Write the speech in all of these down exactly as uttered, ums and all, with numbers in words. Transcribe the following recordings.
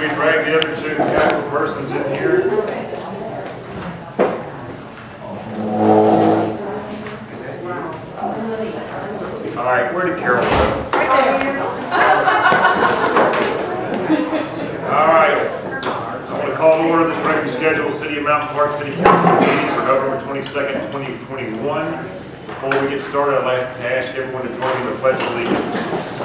we drag the other two council persons in here? All right, where did Carol go? All right, I'm going to call to order this regularly scheduled City of Mountain Park City Council meeting for November twenty-second, twenty twenty-one. Before we get started, I'd like to ask everyone to join me in the Pledge of Allegiance.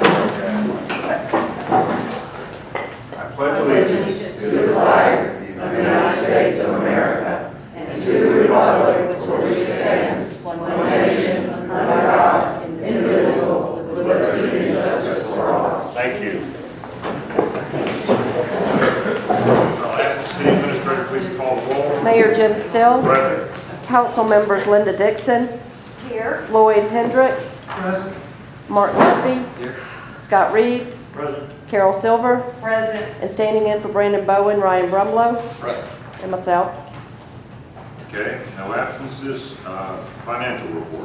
I pledge allegiance to the flag of the United States of America and to the republic for which it stands, one nation, under God, indivisible, with liberty and justice for all. Thank you. I'll ask the city administrator please call the roll. Mayor Jim Still. Present. Council members Linda Dixon. Here. Lloyd Hendricks. Present. Mark Murphy. Here. Scott Reed. Present. Carol Silver. Present. And standing in for Brandon Bowen, Ryan Brumlow. Present. And myself. Okay, no absences. Uh, financial report.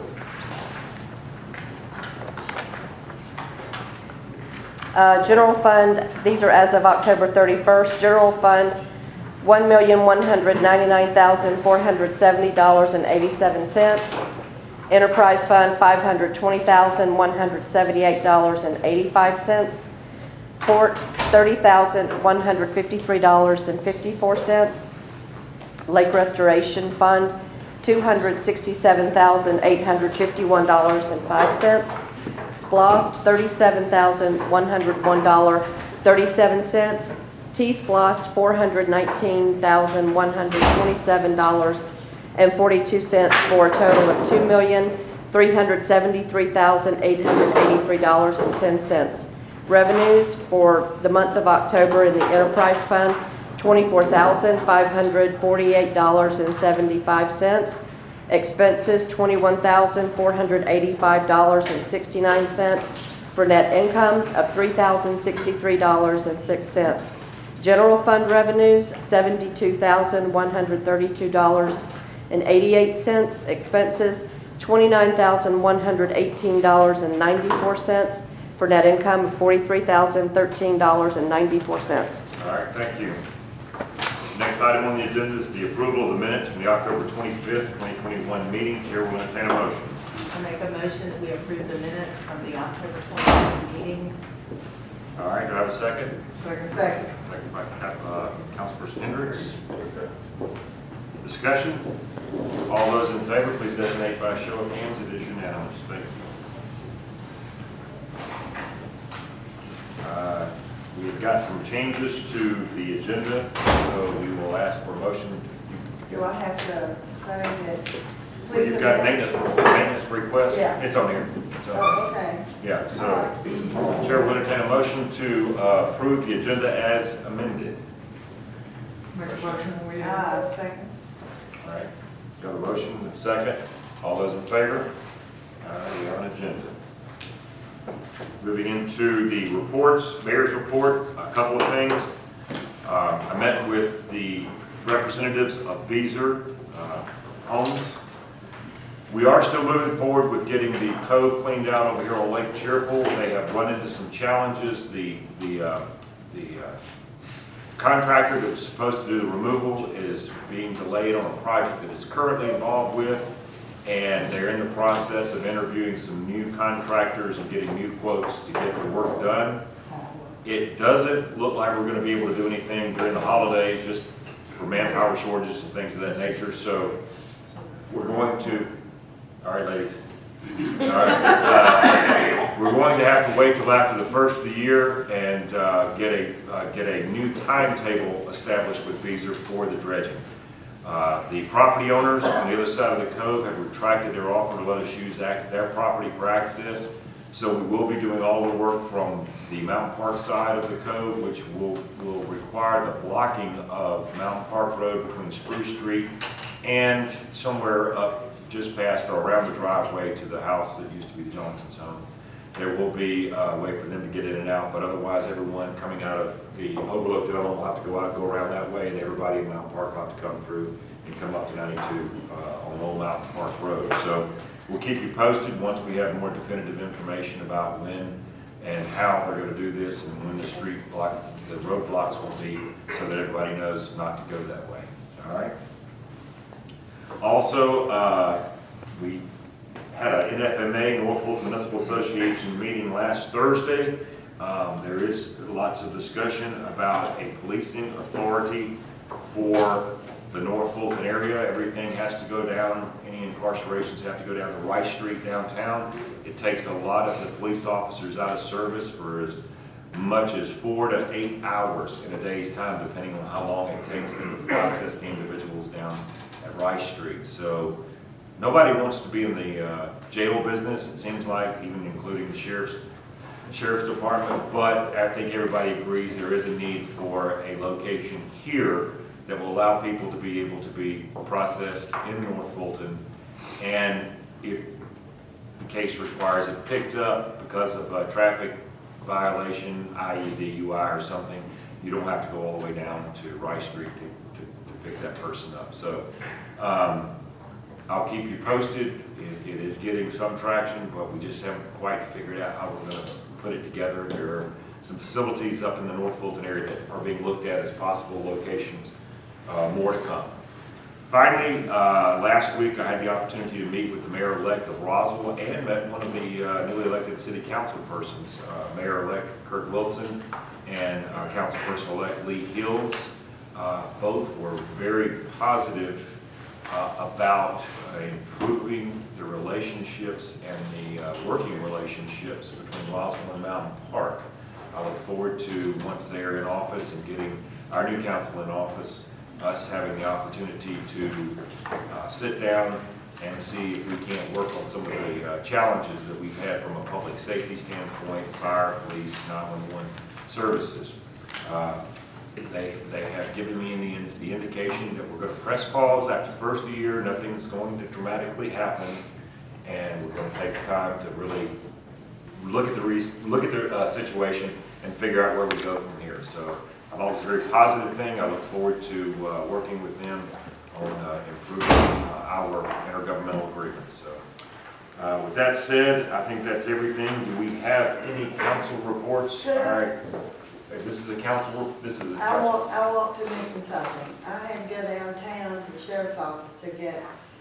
Uh, General Fund, these are as of October thirty-first. General Fund, one million one hundred ninety-nine thousand four hundred seventy dollars and eighty-seven cents. Enterprise Fund, five hundred twenty thousand one hundred seventy-eight dollars and eighty-five cents. Court, thirty thousand one hundred fifty-three dollars and fifty-four cents. Lake Restoration Fund, two hundred sixty-seven thousand eight hundred fifty-one dollars and five cents. Splost, thirty-seven thousand one hundred one dollars and thirty-seven cents. T-Splost, four hundred nineteen thousand one hundred twenty-seven dollars and forty-two cents for a total of two million three hundred seventy-three thousand eight hundred eighty-three dollars and ten cents. Revenues for the month of October in the Enterprise Fund, twenty-four thousand five hundred forty-eight dollars and seventy-five cents. Expenses, twenty-one thousand four hundred eighty-five dollars and sixty-nine cents for net income of three thousand sixty-three dollars and six cents. General Fund revenues, seventy-two thousand one hundred thirty-two dollars and eighty-eight cents. Expenses, twenty-nine thousand one hundred eighteen dollars and ninety-four cents for net income of forty-three thousand thirteen dollars and ninety-four cents. All right, thank you. Next item on the agenda is the approval of the minutes from the October twenty-fifth, twenty twenty-one meeting. Chair will entertain a motion. I make a motion that we approve the minutes from the October twentieth meeting. All right, do I have a second? Second. Second by uh, Councilperson Hendricks. Discussion? All those in favor, please designate by a show of hands. It is unanimous. Thank you. Uh, We've got some changes to the agenda, so we will ask for a motion. Do I have to sign it? Well, you've got maintenance, maintenance request? Yeah. It's on here. It's on Oh, okay. Yeah, so Chair will entertain a motion to uh, approve the agenda as amended. Make a motion we Ah, second. All right, got a motion and a second. All those in favor? Uh, we are on agenda. Moving into the reports, mayor's report, a couple of things. Uh, I met with the representatives of Beazer uh, Homes. We are still moving forward with getting the cove cleaned out over here on Lake Cheerful. They have run into some challenges. The, the, uh, the uh, contractor that was supposed to do the removal is being delayed on a project that it's currently involved with, and they're in the process of interviewing some new contractors and getting new quotes to get the work done. It doesn't look like we're going to be able to do anything during the holidays, just for manpower shortages and things of that nature. So we're going to, all right, ladies. All right. Uh, we're going to have to wait till after the first of the year and uh, get a uh, get a new timetable established with Beazer for the dredging. Uh, the property owners on the other side of the cove have retracted their offer to let us use that, their property for access. So we will be doing all the work from the Mountain Park side of the cove, which will, will require the blocking of Mountain Park Road between Spruce Street and somewhere up just past or around the driveway to the house that used to be the Johnson's home. There will be a way for them to get in and out, but otherwise everyone coming out of the Overlook Dome will have to go out, go around that way, and everybody in Mountain Park will have to come through and come up to ninety-two uh, on Old Mountain Park Road. So we'll keep you posted once we have more definitive information about when and how they're going to do this and when the street block, the roadblocks will be, so that everybody knows not to go that way. All right? Also, uh, we had an N F M A, Norfolk Municipal Association meeting last Thursday. Um, there is lots of discussion about a policing authority for the North Fulton area. Everything has to go down, any incarcerations have to go down to Rice Street downtown. It takes a lot of the police officers out of service for as much as four to eight hours in a day's time, depending on how long it takes them to process the individuals down at Rice Street. So nobody wants to be in the uh, jail business, it seems like, even including the sheriff's Sheriff's Department, but I think everybody agrees there is a need for a location here that will allow people to be able to be processed in North Fulton, and if the case requires it picked up because of a traffic violation, that is D U I or something, you don't have to go all the way down to Rice Street to, to, to pick that person up. So um, I'll keep you posted. It, it is getting some traction, but we just haven't quite figured out how we're going to put it together. There are some facilities up in the North Fulton area that are being looked at as possible locations. Uh, more to come. Finally, uh, last week I had the opportunity to meet with the mayor-elect of Roswell and met one of the uh, newly elected city council persons, uh, Mayor-elect Kurt Wilson and uh, councilperson-elect Lee Hills. Uh, both were very positive uh, about uh, improving the relationships and the uh, working relationships between Roswell and Mountain Park. I look forward to, once they're in office and getting our new council in office, us having the opportunity to uh, sit down and see if we can't work on some of the uh, challenges that we've had from a public safety standpoint, fire, police, nine one one services. Uh, They, they have given me the, the indication that we're going to press pause after the first of the year. Nothing's going to dramatically happen, and we're going to take time to really look at the re look at the uh, situation and figure out where we go from here. So I thought it was a very positive thing. I look forward to uh, working with them on uh, improving uh, our intergovernmental agreements. So uh, with that said, I think that's everything. Do we have any council reports? Sure. All right. This is a council, this is a I council. want, I want to mention something. I had to go downtown to the sheriff's office to get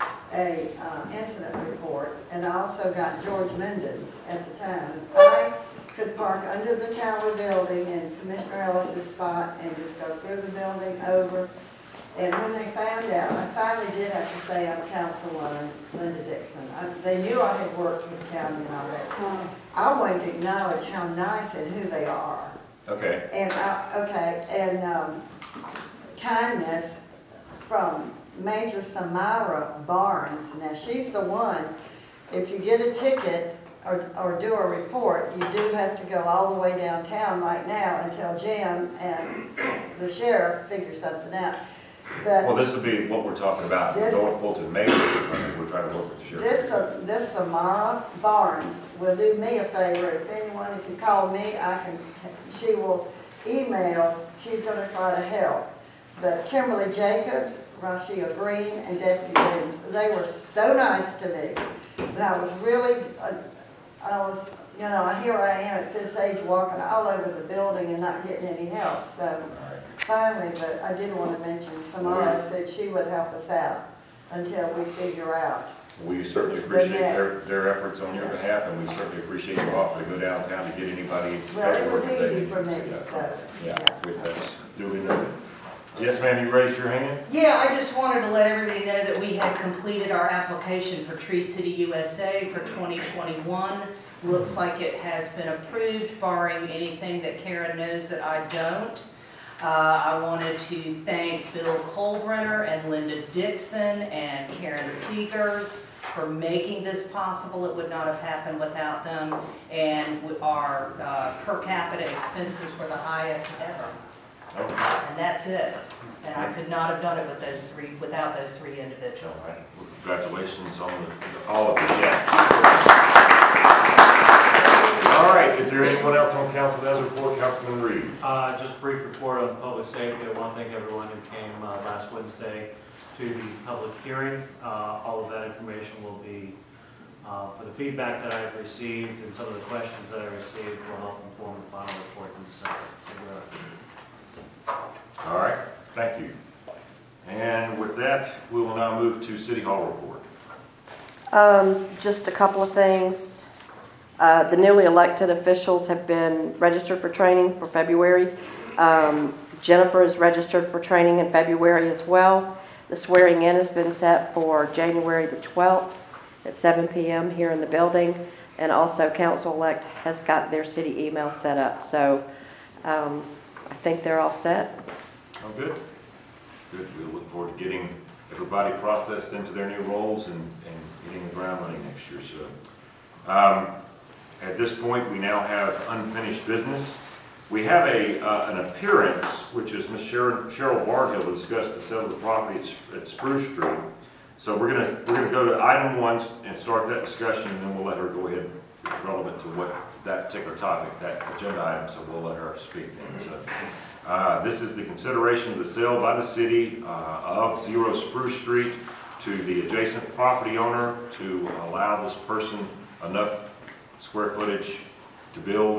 a uh, incident report, and I also got George Mendon's at the time. I could park under the tower building in Commissioner Ellis's spot and just go through the building over. And when they found out, I finally did have to say I'm Councilwoman Linda Dixon. I, they knew I had worked with the county and all that. I wanted to acknowledge how nice and who they are. Okay. And, I, okay, and um, kindness from Major Samara Barnes. Now, she's the one, if you get a ticket or, or do a report, you do have to go all the way downtown right now until Jim and the sheriff figure something out. But Well, this will be what we're talking about, the This- North Fulton Major. We're trying to work with the sheriff. This, uh, this Samara Barnes will do me a favor. If anyone, if you call me, I can, she will email, she's gonna try to help. But Kimberly Jacobs, Rashia Green, and Deputy Williams, they were so nice to me. And I was really, uh, I was, you know, here I am at this age walking all over the building and not getting any help. So finally, but I did want to mention, Samara said she would help us out until we figure out. We certainly appreciate their, their efforts on your behalf, and we certainly appreciate your offer to go downtown to get anybody. Well, it was paperwork that they easy need for to me, see that. so, Yeah, yeah. with that duly noted. Yes, ma'am, you raised your hand? Yeah, I just wanted to let everybody know that we had completed our application for Tree City U S A for twenty twenty-one. Looks like it has been approved, barring anything that Karen knows that I don't. Uh, I wanted to thank Bill Colbrenner and Linda Dixon and Karen Seegers for making this possible. It would not have happened without them. And our uh, per capita expenses were the highest ever. Okay. And that's it. And I could not have done it with those three, without those three All individuals. right. Well, congratulations on the, all of it, yeah. All right, is there anyone else on council that has a report? Councilman Reed. Uh, just a brief report on public safety. I want to thank everyone who came uh, last Wednesday to the public hearing. Uh, all of that information will be, uh, for the feedback that I've received and some of the questions that I received will help inform the final report in December. Thank you very much. Thank you. And with that, we will now move to City Hall report. Um, just a couple of things. Uh, the newly elected officials have been registered for training for February. Um, Jennifer is registered for training in February as well. The swearing in has been set for January the twelfth at seven p m here in the building. And also council-elect has got their city email set up. So um, I think they're all set. Oh, good. Good. We look forward to getting everybody processed into their new roles and, and getting the ground running next year. So, um, at this point, we now have unfinished business. We have a uh, an appearance, which is Miz Cheryl, Cheryl Barhill to discuss the sale of the property at, at Spruce Street. So we're gonna we're gonna go to item one and start that discussion, and then we'll let her go ahead. It's relevant to what that particular topic, that agenda item. So we'll let her speak then. So. Uh, this is the consideration of the sale by the city uh, of Zero Spruce Street to the adjacent property owner to allow this person enough square footage to build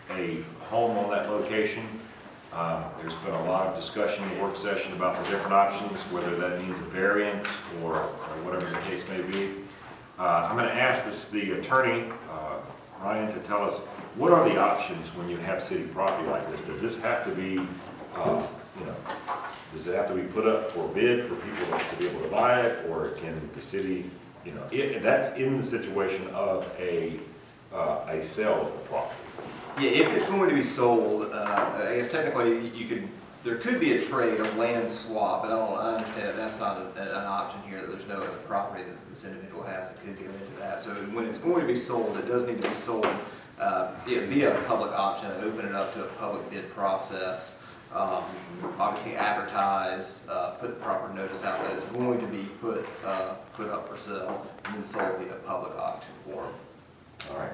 a home on that location. Uh, there's been a lot of discussion in the work session about the different options, whether that means a variance or, or whatever the case may be. Uh, I'm going to ask this, the attorney, uh, Ryan, to tell us what are the options when you have city property like this. Does this have to be, uh, you know, does it have to be put up for bid for people to be able to buy it, or can the city, you know, if that's in the situation of a uh, a sale of the property? Yeah, if it's going to be sold, uh, I guess technically you could, there could be a trade, a land swap, but I don't, I understand that that's not a, an option here, that there's no other property that this individual has that could go into that. So when it's going to be sold, it does need to be sold uh, yeah, via a public option, open it up to a public bid process, um, obviously advertise, uh, put the proper notice out that it's going to be put, uh, put up for sale, and then sold via public auction form. All right.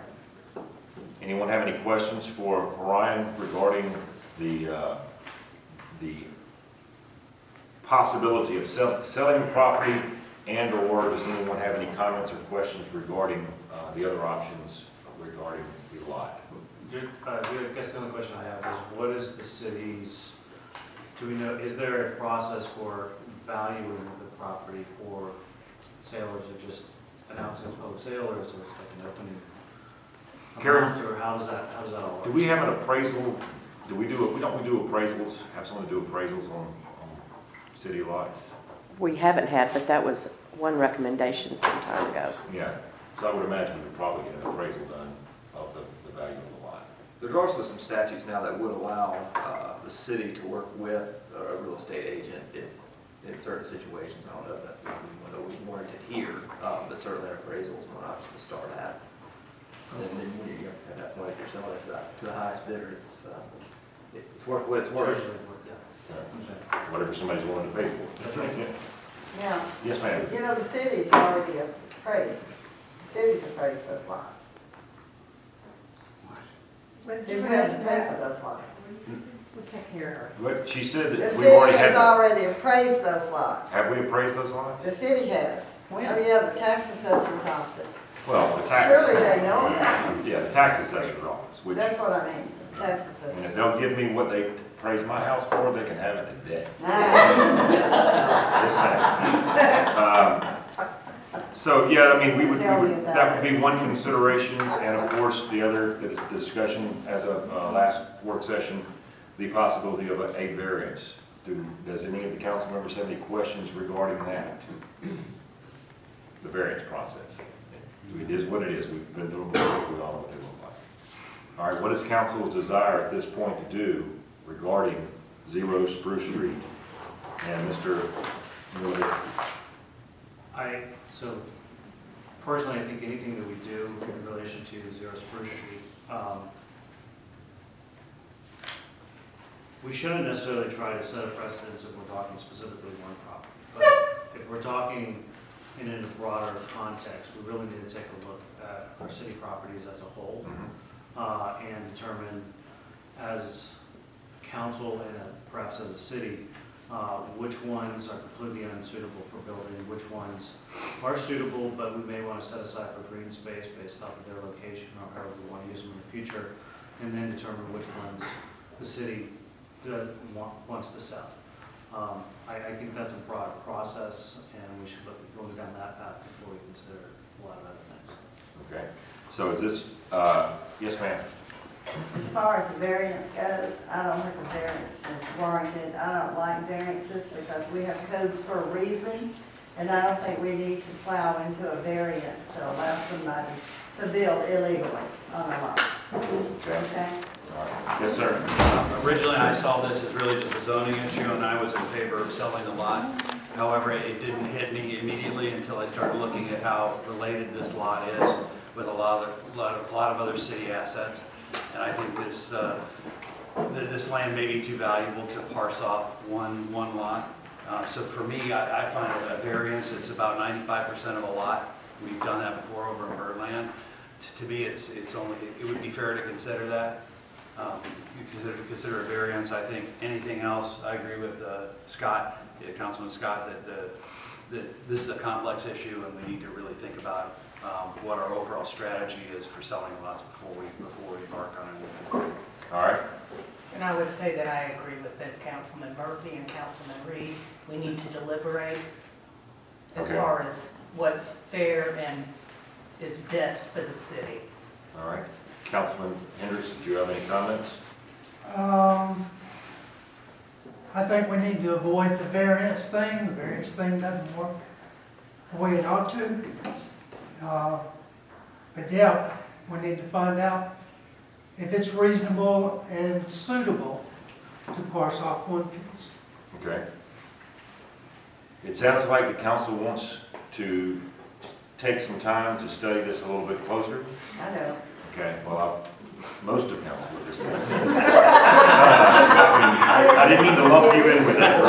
Anyone have any questions for Ryan regarding the uh, the possibility of sell, selling the property, and or does anyone have any comments or questions regarding uh, the other options regarding the lot? Uh, I guess the only question I have is, what is the city's, do we know, is there a process for valuing the property for sale, or is it just announcing it's public sale, or is it like an opening? a Karen? month, Or how does that, how does that all work? Do we have an appraisal? Do we do, we don't we do appraisals, have someone do appraisals on, on city lots? We haven't had, but that was one recommendation some time ago. Yeah, so I would imagine we'd probably get an appraisal done of the, the value of the lot. There's also some statutes now that would allow uh, the city to work with a real estate agent if, in certain situations. I don't know if that's going to be one that we warranted here, um, but certainly an appraisal is one option to start at. And then when you at that point, if you're selling it to the, to the highest bidder, it's uh, it- it's worth what it's worth. Yeah. Whatever somebody's willing to pay for. That's right. Yeah. Now, Yes, ma'am. you know, the city's already appraised, the city's appraised those lots. You have to pay for those lots. We can't hear her. What, she said The that we've city already had, has the- already appraised those lots. have we appraised those lots? The city has. Oh, yeah, the tax assessor's office. Well, the tax. Surely they know that. Yeah, the tax assessor's office, which, That's what I mean, the tax and if assessor. they'll give me what they appraised my house for, they can have it today. Ah, Just saying. Um, So, yeah, I mean, we would, we Tell me would, about that would it. be one consideration, and of course, the other, the discussion as of uh, last work session, the possibility of a a variance. Do, does any of the council members have any questions regarding that? The variance process. It is what it is, we've been through it before, we all know what they look like. All right, what is council's desire at this point to do regarding Zero Spruce Street? And Mister Lewis? I, so personally, I think anything that we do in relation to Zero Spruce Street, um, we shouldn't necessarily try to set a precedence if we're talking specifically one property. But if we're talking in a broader context, we really need to take a look at our city properties as a whole, uh, and determine as council and uh, perhaps as a city, uh, which ones are completely unsuitable for building, which ones are suitable, but we may want to set aside for green space based off of their location or however we want to use them in the future, and then determine which ones the city does, want, wants to sell. Um, I, I think that's a broad process, and we should look, go down that path before we consider a lot of other things. Okay, so is this, uh, yes, ma'am? As far as the variance goes, I don't think a variance is warranted. I don't like variances because we have codes for a reason, and I don't think we need to plow into a variance to allow somebody to build illegally on a lot. Okay. Okay? All right. Yes, sir. Um, Originally, I saw this as really just a zoning issue, and I was in favor of selling the lot. However, it didn't hit me immediately until I started looking at how related this lot is with a lot of, lot of, lot of other city assets. And I think this, uh, th- this land may be too valuable to parse off one, one lot. Uh, So for me, I, I find a variance, it's about ninety-five percent of a lot. We've done that before over in Birdland. T- To me, it's, it's only, it would be fair to consider that. Um, You consider, consider a variance. I think anything else, I agree with uh, Scott, yeah, Councilman Scott, that the, that this is a complex issue and we need to really think about um, what our overall strategy is for selling lots before we, before we embark on it. All right. And I would say that I agree with both Councilman Murphy and Councilman Reed. We need to deliberate as Okay. far as what's fair and is best for the city. All right. Councilman Hendricks, did you have any comments? Um, I think we need to avoid the variance thing. The variance thing doesn't work the way it ought to. Uh, But yeah, we need to find out if it's reasonable and suitable to parse off one piece. Okay. It sounds like the council wants to take some time to study this a little bit closer. I know. Okay, well, I- most of council at this point. I I didn't mean to lump you in with that.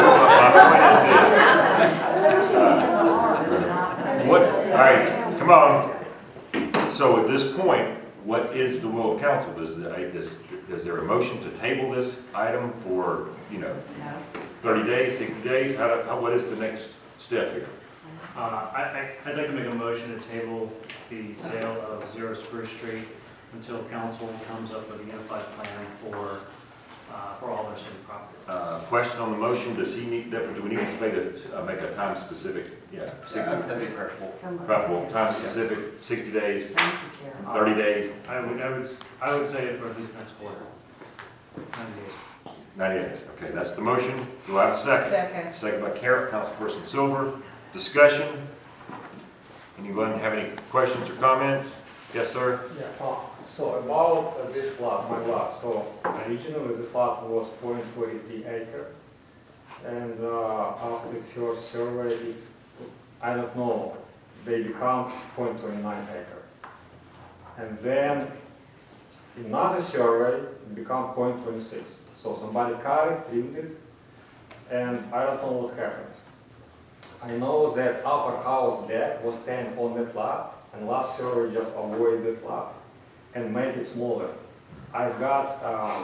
My point is this. Uh, What, all right, come on. So at this point, what is the will of council? Does, the- I- does, is there a motion to table this item for, you know, No. thirty days, sixty days? How, do- how, what is the next step here? Uh, I, I- I'd like to make a motion to table the sale of Zero Spruce Street until council comes up with a unified plan for, uh, for all their city property. Uh, question on the motion, does he need, do we need to make a, uh, make a time specific? Yeah, sixty, That'd be preferable. Come on. preferable, time specific, sixty days, Thank you, Karen. thirty days, I would, I would, I would say it for at least next quarter. ninety days. ninety days. Okay, that's the motion. Do I have a second? Second. Second by Carrot, Councilperson Silver. Discussion? Anyone have any questions or comments? Yes, sir? Yeah, uh, so about uh, this lot, my lot, so originally this lot was point four three acre. And uh, after first survey, it, I don't know, they become point two nine acre. And then another survey, it become point two six. So somebody cut it, trimmed it, and I don't know what happened. I know that upper house deck was staying on that lot, and last survey just avoided that lot and make it smaller. I've got uh,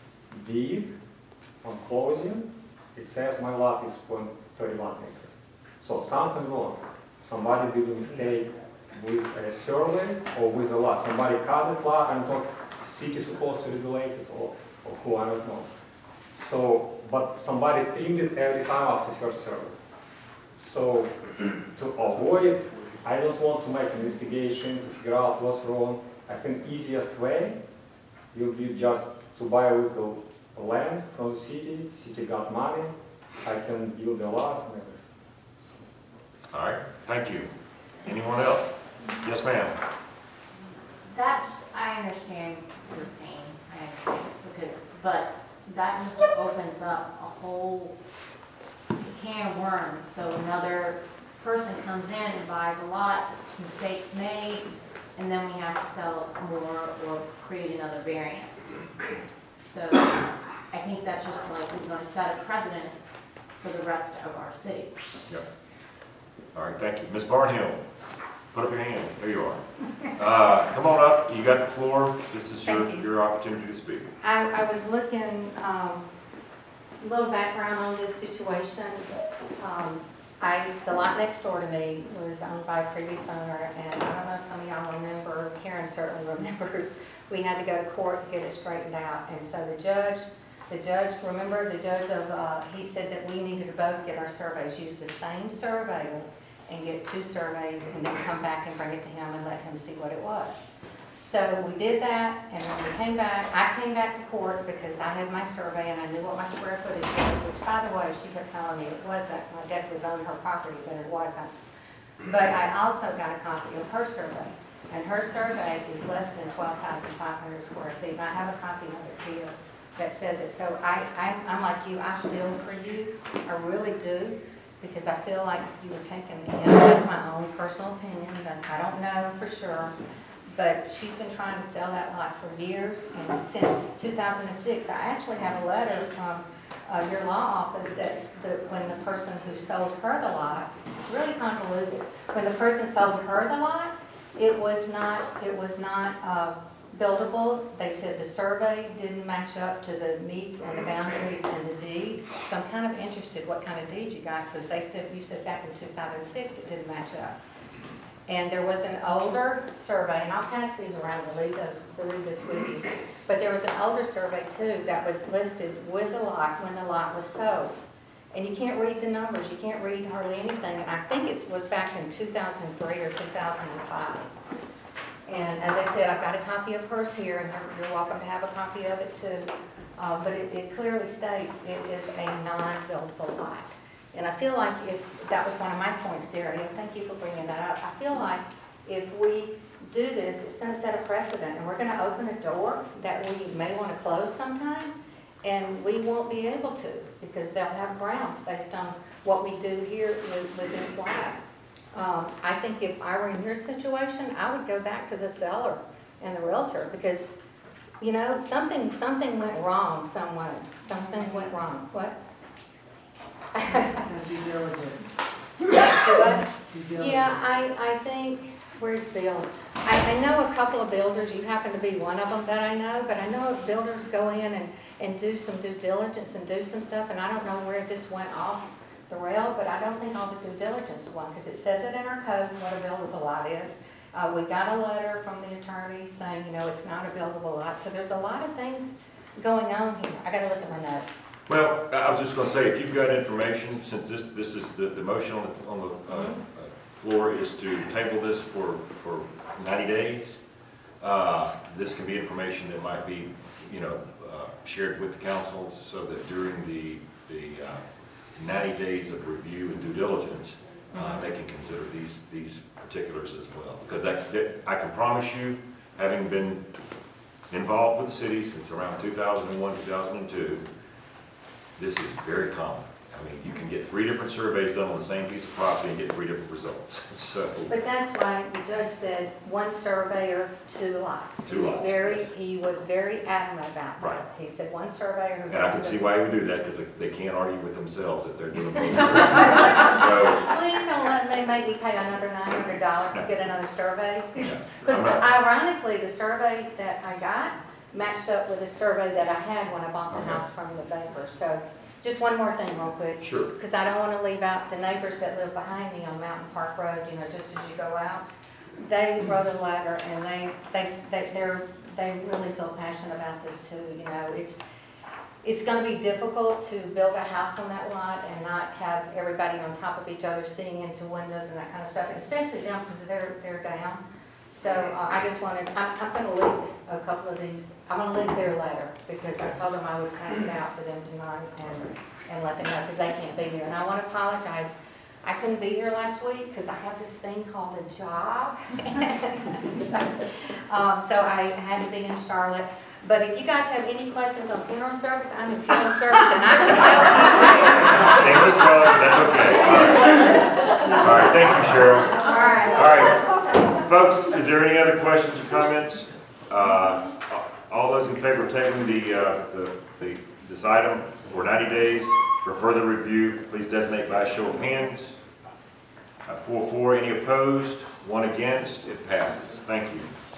deed on closing, it says my lot is point three one acre. So something wrong. Somebody did a mistake with a survey or with a lot. Somebody cut the lot and thought city is supposed to regulate it or, or who, I don't know. So, but somebody trimmed it every time after first survey. So to avoid, I don't want to make an investigation to figure out what's wrong. I think easiest way will be just to buy a little land from the city. City got money. I can build a lot and everything. All right, thank you. Anyone else? Yes, ma'am. That's, I understand your pain, I understand, because, but that just opens up a whole can of worms. So another person comes in and buys a lot, mistakes made, and then we have to sell more or create another variance. So I think that's just like, is going to set a precedent for the rest of our city. Yep. All right, thank you. Miz Barnhill, put up your hand. There you are. Uh, come on up. You got the floor. This is your, Thank you. your opportunity to speak. I, I was looking, um, a little background on this situation. Um, I, the lot next door to me was owned by a previous owner, and I don't know if some of y'all remember, Karen certainly remembers, we had to go to court to get it straightened out. And so the judge The judge, remember, the judge of, uh, he said that we needed to both get our surveys, use the same surveyor and get two surveys and then come back and bring it to him and let him see what it was. So we did that, and when we came back, I came back to court because I had my survey and I knew what my square footage was, which, by the way, she kept telling me it wasn't, my deck was on her property, but it wasn't. But I also got a copy of her survey, and her survey is less than twelve thousand five hundred square feet, and I have a copy of it here that says it. So I, I, I'm like you, I feel for you, I really do, because I feel like you were taken in. That's my own personal opinion, but I don't know for sure. But she's been trying to sell that lot for years, and since two thousand six, I actually have a letter from uh, your law office that's the, when the person who sold her the lot, it's really convoluted. When the person sold her the lot, it was not, it was not uh, buildable. They said the survey didn't match up to the meets and the boundaries and the deed. So I'm kind of interested what kind of deed you got, because they said, you said back in two thousand six it didn't match up. And there was an older survey, and I'll pass these around to leave, those, to leave this with you. But there was an older survey too that was listed with the lot when the lot was sold. And you can't read the numbers, you can't read hardly anything. And I think it was back in two thousand three or two thousand five. And as I said, I've got a copy of hers here, and you're, you're welcome to have a copy of it too. Uh, but it, it clearly states it is a non-buildable lot. And I feel like if, that was one of my points, Daria, thank you for bringing that up. I feel like if we do this, it's gonna set a precedent, and we're gonna open a door that we may wanna close sometime, and we won't be able to, because they'll have grounds based on what we do here with, with this lot. Um, I think if I were in your situation, I would go back to the seller and the realtor, because, you know, something, something went wrong somewhere. Something went wrong. What? Due diligence. Yeah, I, I think, where's Bill? I, I know a couple of builders, you happen to be one of them that I know, but I know if builders go in and, and do some due diligence and do some stuff, and I don't know where this went off the rail, but I don't think all the due diligence went, because it says it in our codes what a buildable lot is. Uh, we got a letter from the attorney saying, you know, it's not a buildable lot, so there's a lot of things going on here. I gotta look at my notes. Well, I was just gonna say, if you've got information, since this, this is, the, the motion on the, on the, uh, floor is to table this for, for ninety days, uh, this can be information that might be, you know, uh, shared with the council, so that during the, the, uh, ninety days of review and due diligence, uh, they can consider these, these particulars as well. Because that, that, I can promise you, having been involved with the city since around two thousand one, two thousand two, this is very common. I mean, you can get three different surveys done on the same piece of property and get three different results, so. But that's why the judge said one surveyor, two lots. Two He was lots, very, yes. he was very adamant about Right. that. He said one surveyor who And I can does see the. why he would do that, because they can't argue with themselves if they're doing both surveys. So, Please don't let me make me pay another nine hundred dollars to No. get another survey. yeah. Because I'm not- ironically, the survey that I got matched up with the survey that I had when I bought the Okay. house from the banker. So just one more thing real quick. Sure. Because I don't want to leave out the neighbors that live behind me on Mountain Park Road, you know, just as you go out. They wrote a letter, and they, they, they, they're, they really feel passionate about this too, you know. It's, it's gonna be difficult to build a house on that lot and not have everybody on top of each other seeing into windows and that kind of stuff, and especially them, because they're, they're down. So uh, I just wanted, I'm, I'm gonna leave this- a couple of these, I'm gonna leave their letter, because I told them I would pass it out for them tonight and, and let them know, because they can't be here. And I want to apologize, I couldn't be here last week, because I have this thing called a job. so, um, so I had to be in Charlotte. But if you guys have any questions on funeral service, I'm in funeral service, and I can help you. English club, that's okay. All right. All right, thank you, Cheryl. All right. All right. Folks, is there any other questions or comments? Uh, all those in favor of tabling the, uh, the, the, this item for ninety days for further review, please designate by a show of hands. Uh, four, four, any opposed? One against? It passes. Thank you.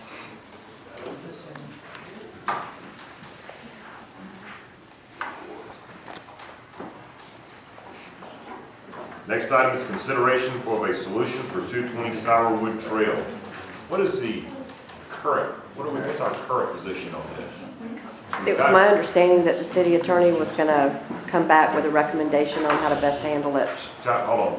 Next item is consideration for a solution for two twenty Sourwood Trail. What is the current, what are we, what's our current position on this? It was my understanding that the city attorney was gonna come back with a recommendation on how to best handle it. Stop, hold on.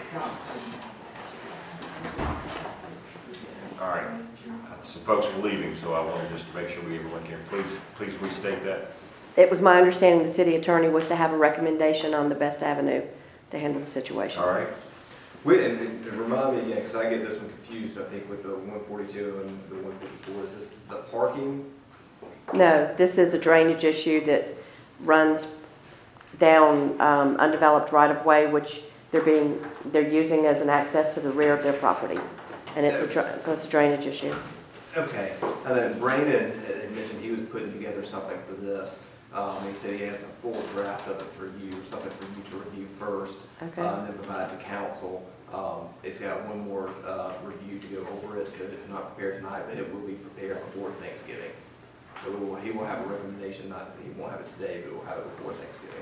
All right. Some folks are leaving, so I wanted just to make sure we everyone can, please, please restate that. It was my understanding the city attorney was to have a recommendation on the best avenue to handle the situation. All right. Wait, and, and remind me again, because I get this one confused, I think, with the one forty-two and the one fifty-four. Is this the parking? No, this is a drainage issue that runs down um, undeveloped right-of-way, which they're being, they're using as an access to the rear of their property. And it's a, dra- so it's a drainage issue. Okay. I know Brandon had mentioned he was putting together something for this. Um, he said he has a full draft of it for you, or something for you to review first. Okay. uh, And then provide to council. Um, it's got one more, uh, review to go over it, so it's not prepared tonight, but it will be prepared before Thanksgiving. So we will, he will have a recommendation, not, he won't have it today, but we'll have it before Thanksgiving.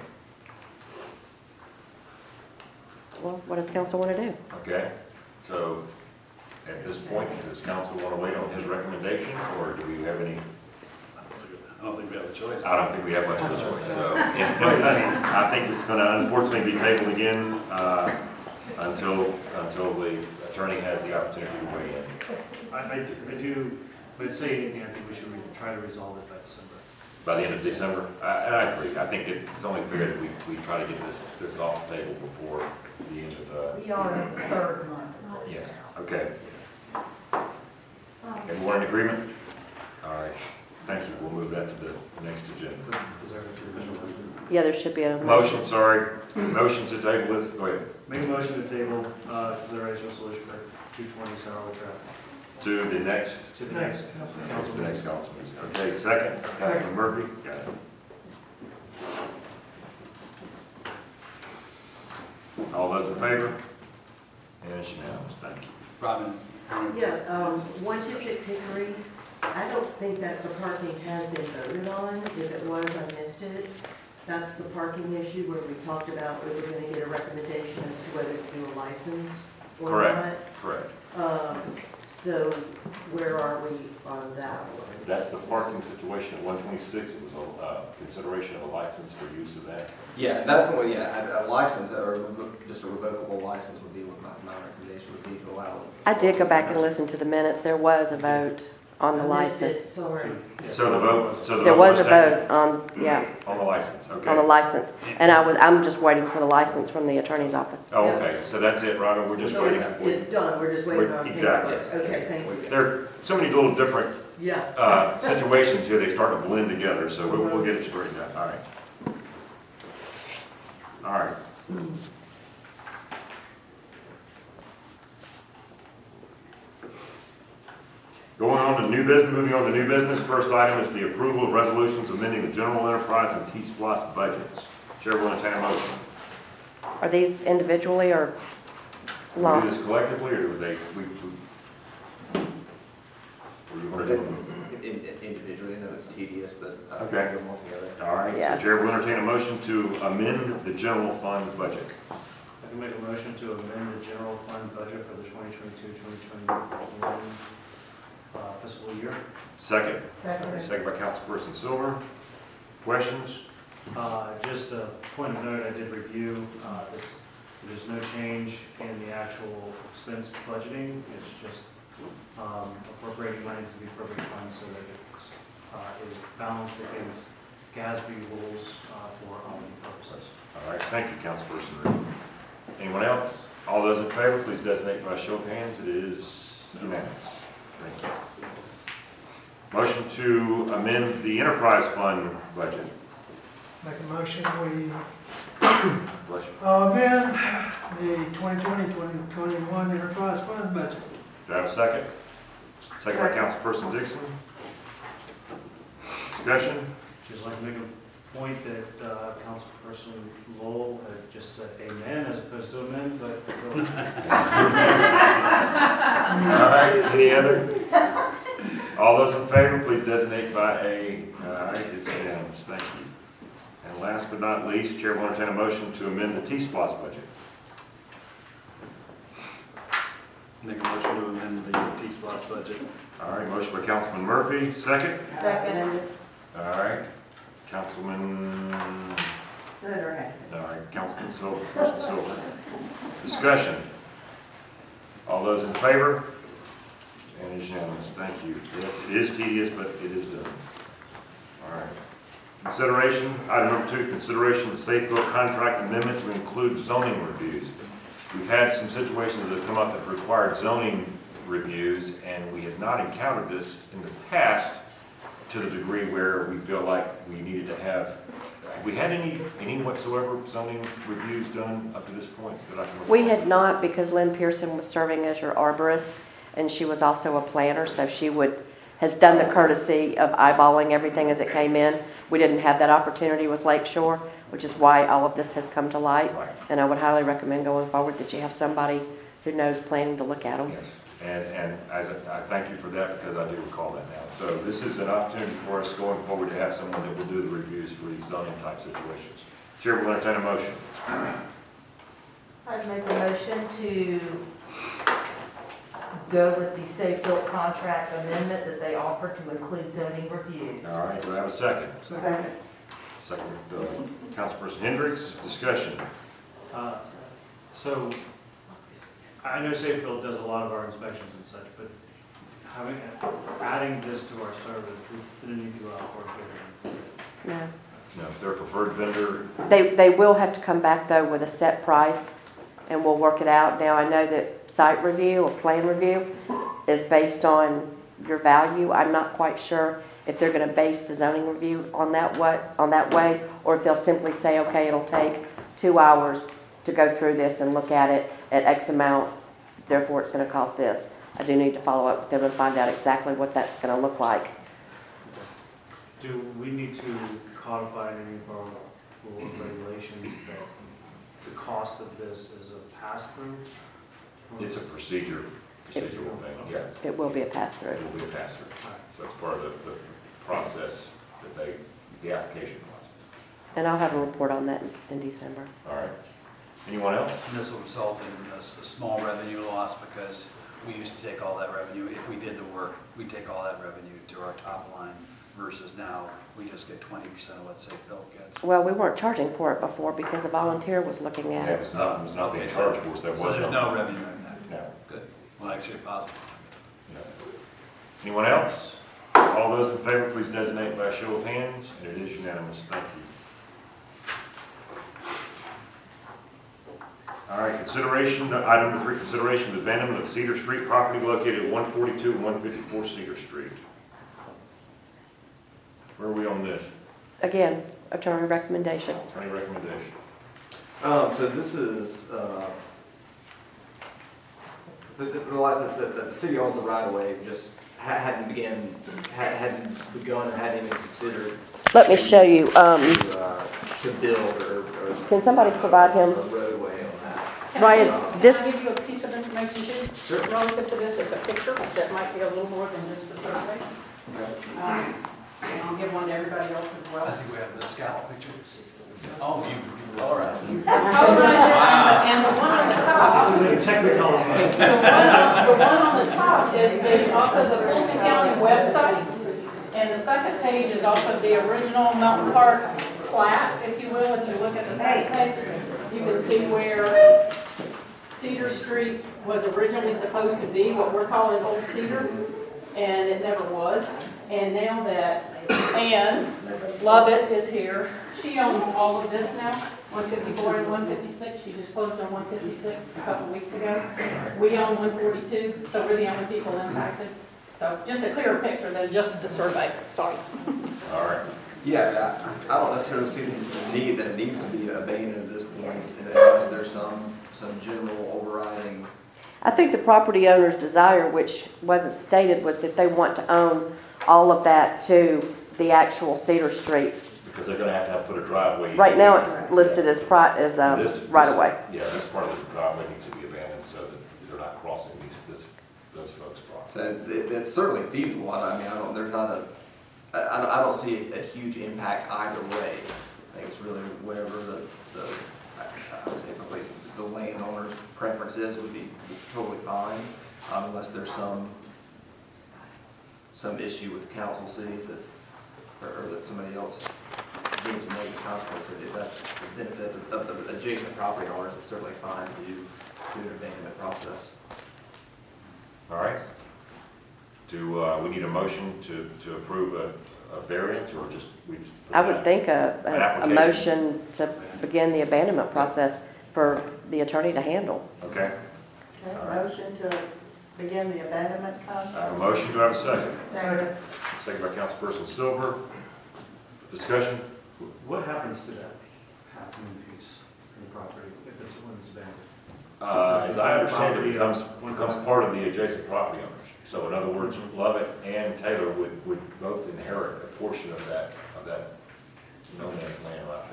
Well, what does council want to do? Okay. So at this point, does council want to wait on his recommendation, or do we have any? I don't think we have a choice. I don't think we have much of a choice, so. I think it's going to unfortunately be tabled again uh, until, until the attorney has the opportunity to weigh in. I, I do- I do, but say anything, I think we should re- try to resolve it by December. By the end of December, I, and I agree. I think it's only fair that we, we try to get this, this off the table before the end of, uh. We are in the third month of this. Yes, okay. Everyone in agreement? All right, thank you. We'll move that to the next agenda. Is there a provisional? Yeah, there should be a. Motion, sorry. Motion to table this, go ahead. Make a motion to table, uh, consideration of solution for two twenty Sour Trail To the next, to the next to council the meeting. next council meeting. Okay, second, Councilman Murphy. Got it. All those in favor? And it's unanimous, thank you. Robin? Yeah, um, one two six Hickory, I don't think that the parking has been voted on. If it was, I missed it. That's the parking issue where we talked about we were gonna get a recommendation as to whether to do a license or not. Correct, correct. Um, so where are we on that one? That's the parking situation at one twenty-six. It was a uh, consideration of a license for use of that. Yeah, that's the one, yeah, a, a license, or revo- just a revocable license would be what my, my recommendation would be to allow it. I did go back and listen to the minutes. There was a vote on the I missed it, license. Sorry. Yeah. So the vote, so the There vote was a taken vote on, yeah, on the license, okay. on the license. And I was, I'm just waiting for the license from the attorney's office. Oh, okay, so that's it, Robin, we're just So waiting it's, for it's done, we're just waiting We're- on. exactly. paperwork. Okay, thank you. There are so many little different Yeah. uh, situations here, they start to blend together, so we'll, we'll get it straightened out, all right. All right. Going on to new business, moving on to new business, first item is the approval of resolutions amending the general enterprise and T-Splosh budgets. Chair will entertain a motion. Are these individually or Do we long? do this collectively, or do they, we, we? Or you want to do them? In- in- Individually, I know it's tedious, but I think Okay. them all together. All right, Yeah. so Chair will entertain a motion to amend the general fund budget. I can make a motion to amend the general fund budget for the twenty twenty-two twenty twenty-one uh, fiscal year. Second. Second. Second by Councilperson Silver. Questions? Uh, Just a point of note, I did review, uh, this, there's no change in the actual expense budgeting. It's just um, appropriating money to the appropriate funds so that it's, uh, is balanced against G A S B rules uh, for auditing purposes. All right, thank you, Councilperson Reed. Anyone else? All those in favor, please designate by show of hands. It is unanimous. Thank you. Motion to amend the enterprise fund budget. Make a motion, we Bless you. uh, amend the twenty twenty, twenty twenty-one enterprise fund budget. Do I have a second? Second by Councilperson Dixon. Discussion? Just like to make a point that uh, Councilperson Lowell had just said amen as opposed to amend, but All right, any other? All those in favor, please designate by a, all right, it's unanimous, thank you. And last but not least, Chair will entertain a motion to amend the T-Splosh budget. Make a motion to amend the T-Splosh budget. All right, motion by Councilman Murphy, second. Second. All right, Councilman, Good or happy? all right, Councilman Silver, Person Silver. Discussion. All those in favor? And it's unanimous, thank you. Yes, it is tedious, but it is done. All right. Consideration, item number two, consideration of safe build contract amendment to include zoning reviews. We've had some situations that have come up that required zoning reviews, and we have not encountered this in the past to the degree where we feel like we needed to have, have we had any, any whatsoever zoning reviews done up to this point that I can recall? We had not, because Lynn Pearson was serving as your arborist, and she was also a planner, so she would, has done the courtesy of eyeballing everything as it came in. We didn't have that opportunity with Lake Shore, which is why all of this has come to light. Right. And I would highly recommend going forward that you have somebody who knows planning to look at them. Yes, and, and as I, I thank you for that, because I do recall that now. So this is an opportunity for us going forward to have someone that will do the reviews for these zoning type situations. Chair will entertain a motion. I'd make a motion to go with the safe built contract amendment that they offer to include zoning reviews. All right, do I have a second? Second. Second, uh, Councilperson Hendricks, discussion. Uh, So, I know Safe Build does a lot of our inspections and such, but having, adding this to our service, we didn't need to go out for a bid. No. No, their preferred vendor, They, they will have to come back though with a set price, and we'll work it out. Now, I know that site review or plan review is based on your value. I'm not quite sure if they're gonna base the zoning review on that what, on that way, or if they'll simply say, okay, it'll take two hours to go through this and look at it at X amount, therefore it's gonna cost this. I do need to follow up with them and find out exactly what that's gonna look like. Do we need to codify in any of our rules and regulations that the cost of this is a pass-through? it's a procedure, procedural thing, yeah. It will be a pass-through. It will be a pass-through. All right. So it's part of the, the process that they, the application process. And I'll have a report on that in, in December. All right. Anyone else? And this will result in a s- a small revenue loss because we used to take all that revenue. If we did the work, we'd take all that revenue to our top line versus now we just get twenty percent of what Safe Build gets. Well, we weren't charging for it before because a volunteer was looking at Yeah, it it. was not, it was not being Okay, charged for, so there was So there's no revenue impact. No. Good. Well, actually, positive. No. Anyone else? All those in favor, please designate by a show of hands, and it is unanimous. Thank you. All right, consideration, item number three, consideration of abandonment of Cedar Street property located at one forty-two and one fifty-four Cedar Street. Where are we on this? Again, attorney recommendation. Any recommendation? Um, so this is, uh, the, the, the license that, that the city owns the right of way, just ha- hadn't began, ha- hadn't begun or hadn't even considered. Let me show you, um, To, uh, to build or, or. Can somebody provide him- A roadway on that. Ryan, this, Can I give you a piece of information too? Relative to this, it's a picture that might be a little more than just the survey. Um, And I'll give one to everybody else as I well. think we have the scout pictures. Oh, you, you colorized it. Oh, right, and the one on the top, This is a technical. the one, the one on the top is the, off of the Fulton County website. And the second page is off of the original Mountain Park plat, if you will. If you look at the second page, you can see where Cedar Street was originally supposed to be, what we're calling Old Cedar, and it never was. And now that Ann Lovett is here, she owns all of this now, one fifty-four and one fifty-six. She just closed on one fifty-six a couple weeks ago. We own one forty-two, so we're the only people impacted. So just a clearer picture than just the survey, sorry. All right. Yeah, I, I don't necessarily see the need that it needs to be abandoned at this point unless there's some, some general overriding. I think the property owner's desire, which wasn't stated, was that they want to own all of that to the actual Cedar Street. Because they're gonna have to have put a driveway. Right now, it's listed as pri, as, um, This- right away. Yeah, this part of the driveway needs to be abandoned so that they're not crossing these, this, those folks' property. So it, it's certainly feasible. I I mean, I don't, there's not a, I, I don't- I don't see a huge impact either way. I think it's really whatever the, the, I I would say probably the landowner's preference is would be totally fine, um, unless there's some, some issue with council cities that, or, or that somebody else seems to make a consequence, if that's the benefit of the adjacent property owners, it's certainly fine to do, do an abandonment process. All right. Do, uh, we need a motion to, to approve a, a variance, or just, we just? put I that- would think a, An a- a application. motion to begin the abandonment process for the attorney to handle. Okay. Okay, All right. motion to begin the abandonment I contract. have a motion, do I have a second? Second. Second by Councilperson Silver. Discussion? What happens to that half moon piece in the property if it's when it's abandoned? Uh, as I understand it, it becomes, One becomes property. part of the adjacent property owners. So in other words, Lovett and Taylor would, would both inherit a portion of that, of that no man's land right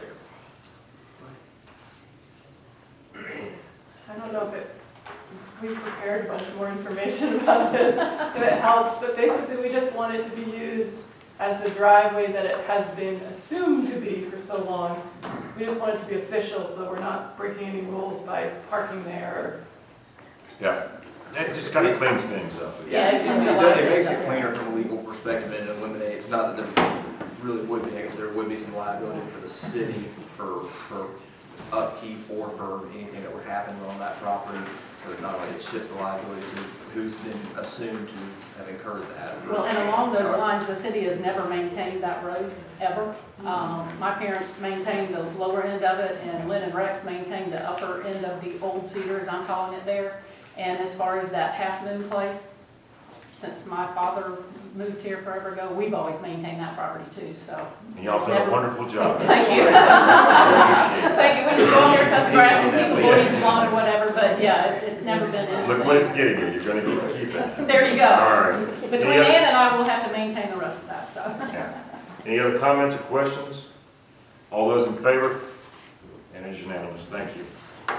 there. I don't know if it, we prepared a bunch more information about this, if it helps, but basically we just want it to be used as the driveway that it has been assumed to be for so long. We just want it to be official, so we're not breaking any rules by parking there. Yeah, that just kind of cleans things up. Yeah, it It can be a does- lot it makes better. it cleaner from a legal perspective and eliminates, not that there really would be, I guess there would be some liability for the city for, for upkeep or for anything that would happen on that property. So it's not like it shifts the liability to who's been assumed to have incurred that. Well, and along those lines, the city has never maintained that road, ever. Um, my parents maintained the lower end of it, and Lynn and Rex maintained the upper end of the old Cedars, I'm calling it there. And as far as that Half Moon place, since my father moved here forever ago, we've always maintained that property too, so. And y'all done a wonderful job. Thank you. Thank you. We just go here, cut the grass, and keep the leaves lawn or whatever, but yeah, it- it's never been anything. Look what it's getting you, you're gonna get to keep it. There you go. All right. Between Any other- Ann and I, we'll have to maintain the rest of that, so. Yeah. Any other comments or questions? All those in favor? And it's unanimous, thank you.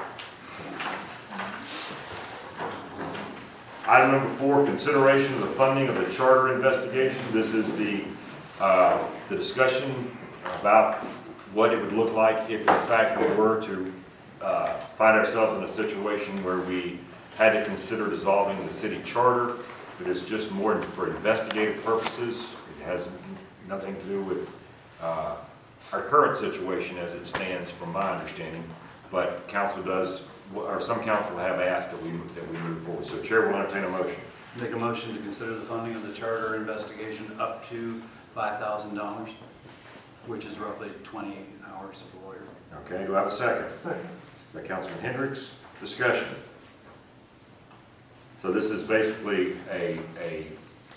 Item number four, consideration of the funding of the charter investigation. This is the, uh, the discussion about what it would look like if in fact we were to uh, find ourselves in a situation where we had to consider dissolving the city charter. It is just more for investigative purposes. It has nothing to do with uh, our current situation as it stands from my understanding. But council does, or some council have asked that we, that we move forward. So Chair will entertain a motion. Make a motion to consider the funding of the charter investigation up to five thousand dollars, which is roughly twenty hours of a lawyer. Okay, do I have a second? Second. By Councilman Hendricks. Discussion. So this is basically a, a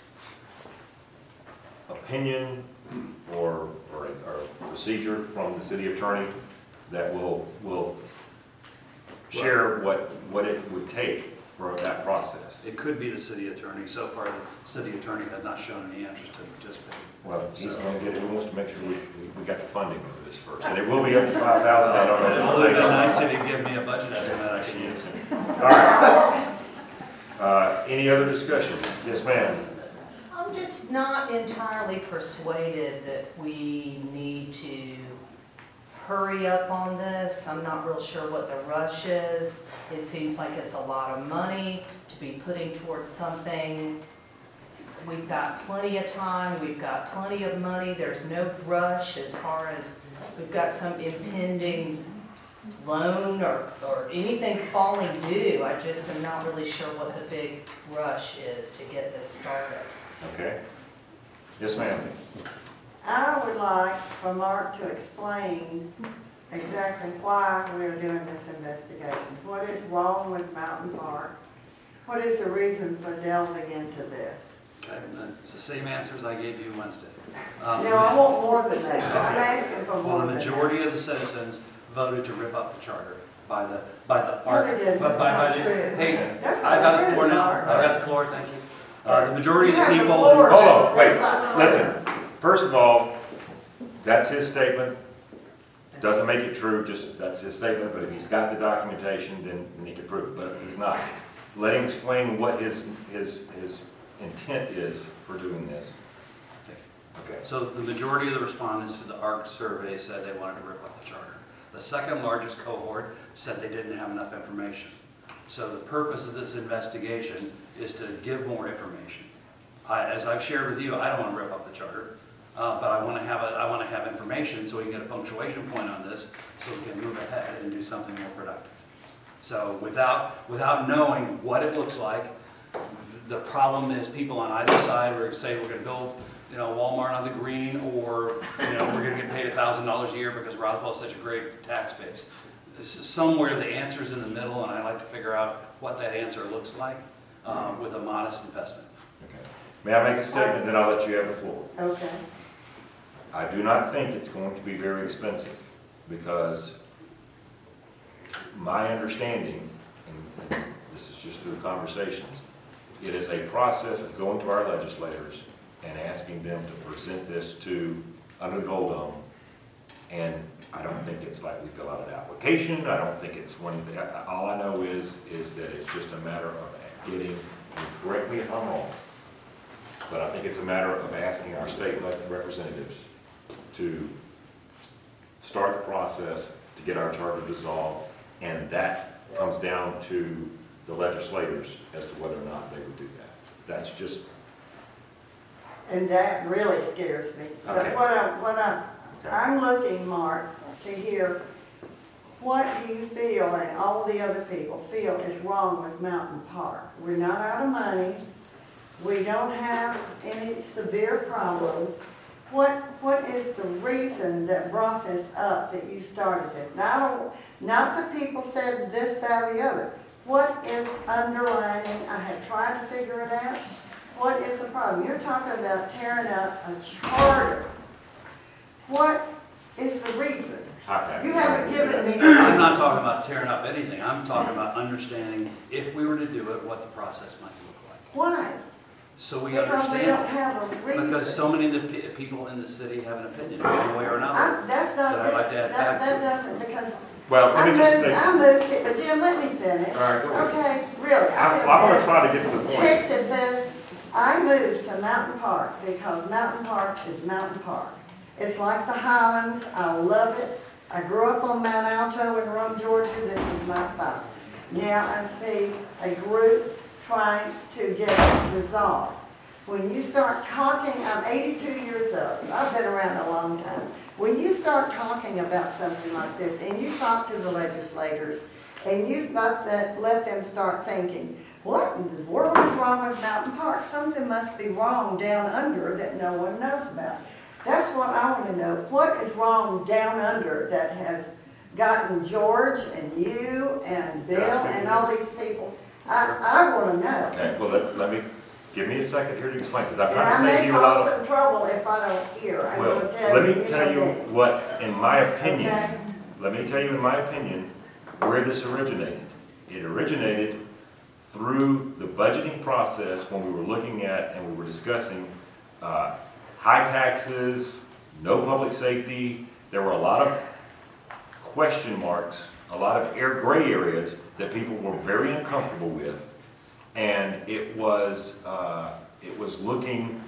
opinion or, or a, or a procedure from the city attorney that will, will share what, what it would take for that process. It could be the city attorney. So far, the city attorney has not shown any interest in participating. Well, he's going to get, he wants to make sure we, we we got the funding for this first. And it will be up to five thousand, I don't know. if It it'll would have take- been nice if he'd give me a budget estimate I could use. All right. Uh, any other discussion? Yes, ma'am. I'm just not entirely persuaded that we need to hurry up on this. I'm not real sure what the rush is. It seems like it's a lot of money to be putting towards something. We've got plenty of time, we've got plenty of money, there's no rush as far as we've got some impending loan or, or anything falling due. I just am not really sure what the big rush is to get this started. Okay. Yes, ma'am. I would like for Mark to explain exactly why we're doing this investigation. What is wrong with Mountain Park? What is the reason for delving into this? Okay, and it's the same answers I gave you Wednesday. Um, No, I want more than that. I'm asking for Well, more the than that. majority of the citizens voted to rip up the charter by the, by the No, art. they didn't. by- by- That's by not the- true. Hey, That's I've not got the true, floor now. Mark. I've got the floor, thank you. Uh, the majority of You the have the people. floor. Hold on, wait, That's not true. listen. First of all, that's his statement. Doesn't make it true, just, that's his statement, but if he's got the documentation, then, then he can prove it, but if he's not. Let him explain what his, his, his intent is for doing this. Okay. So the majority of the respondents to the ARC survey said they wanted to rip up the charter. The second largest cohort said they didn't have enough information. So the purpose of this investigation is to give more information. I, as I've shared with you, I don't want to rip up the charter. Uh, but I want to have a, I want to have information so we can get a punctuation point on this, so we can move ahead and do something more productive. So without, without knowing what it looks like, the problem is people on either side are say we're going to build, you know, Walmart on the green, or, you know, we're going to get paid a thousand dollars a year because Roswell is such a great tax base. This is somewhere the answer is in the middle, and I like to figure out what that answer looks like uh, with a modest investment. Okay. May I make a statement, then I'll let you have the floor? Okay. I do not think it's going to be very expensive, because my understanding, and this is just through conversations, it is a process of going to our legislators and asking them to present this to, under the Gold Dome. And I don't think it's like we fill out an application. I don't think it's one, all I know is, is that it's just a matter of getting, and correct me if I'm wrong, but I think it's a matter of asking our state elected representatives to start the process to get our charter dissolved, and that comes down to the legislators as to whether or not they would do that. That's just, And that really scares me. But Okay. what I, what I, Okay. I'm looking, Mark, to hear, what do you feel and all the other people feel is wrong with Mountain Park? We're not out of money. We don't have any severe problems. What, what is the reason that brought this up, that you started this? Now, I don't, not that people said this, that, or the other. What is underlining? I have tried to figure it out. What is the problem? You're talking about tearing up a charter. What is the reason? hot tax. You haven't given me. I'm not talking about tearing up anything. I'm talking about understanding, if we were to do it, what the process might look like. Why? So we Because we understand. don't have a reason. Because so many of the pe- people in the city have an opinion, one way or another. I- That's not, But I'd like to add that, fact that to it. doesn't, because Well, let I me just moved, think, I all moved, to- but Jim, let me finish. right, go ahead. Okay, really, I I- I'm gonna have try to get to the been point. ticked at this. I moved to Mountain Park because Mountain Park is Mountain Park. It's like the Highlands, I love it. I grew up on Mount Alto in Rome, Georgia, this is my spot. Now I see a group trying to get it resolved. When you start talking, I'm eighty-two years old, I've been around a long time. When you start talking about something like this, and you talk to the legislators, and you let, that, let them start thinking, what in the world is wrong with Mountain Park? Something must be wrong down under that no one knows about. That's what I want to know. What is wrong down under that has gotten George and you and Bill and all these people? I, I want to know. Okay, well, let, let me, give me a second here to explain, because I'm And I trying to save may you a lot cause of. some trouble if I don't hear. I'm Well, going to tell let you. me you tell you know me. what, in my opinion, Okay. let me tell you in my opinion, where this originated. It originated through the budgeting process when we were looking at and we were discussing uh, high taxes, no public safety. There were a lot of question marks, a lot of air gray areas that people were very uncomfortable with. And it was, uh, it was looking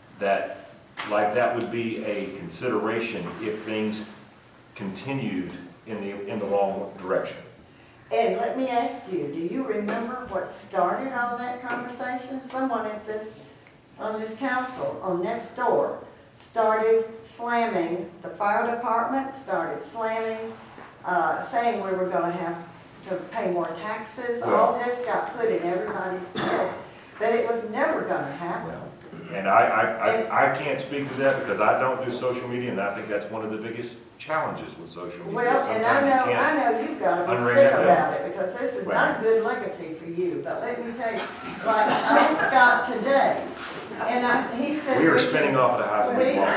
that, like that would be a consideration if things continued in the, in the wrong direction. And let me ask you, do you remember what started all that conversation? Someone at this, on this council, on next door, started slamming, the fire department started slamming, uh, saying we were gonna have to pay more taxes. All this got put in everybody's head, but it was never gonna happen. And I, I, I, I can't speak to that because I don't do social media, and I think that's one of the biggest challenges with social media. Well, and I Sometimes you know, can't- I know you've got to unring be sick that bell. about it, because this is not a good legacy for you, but let me tell you, like, I was Scott today, and I, he said. We are can- spinning off at a high We, we speed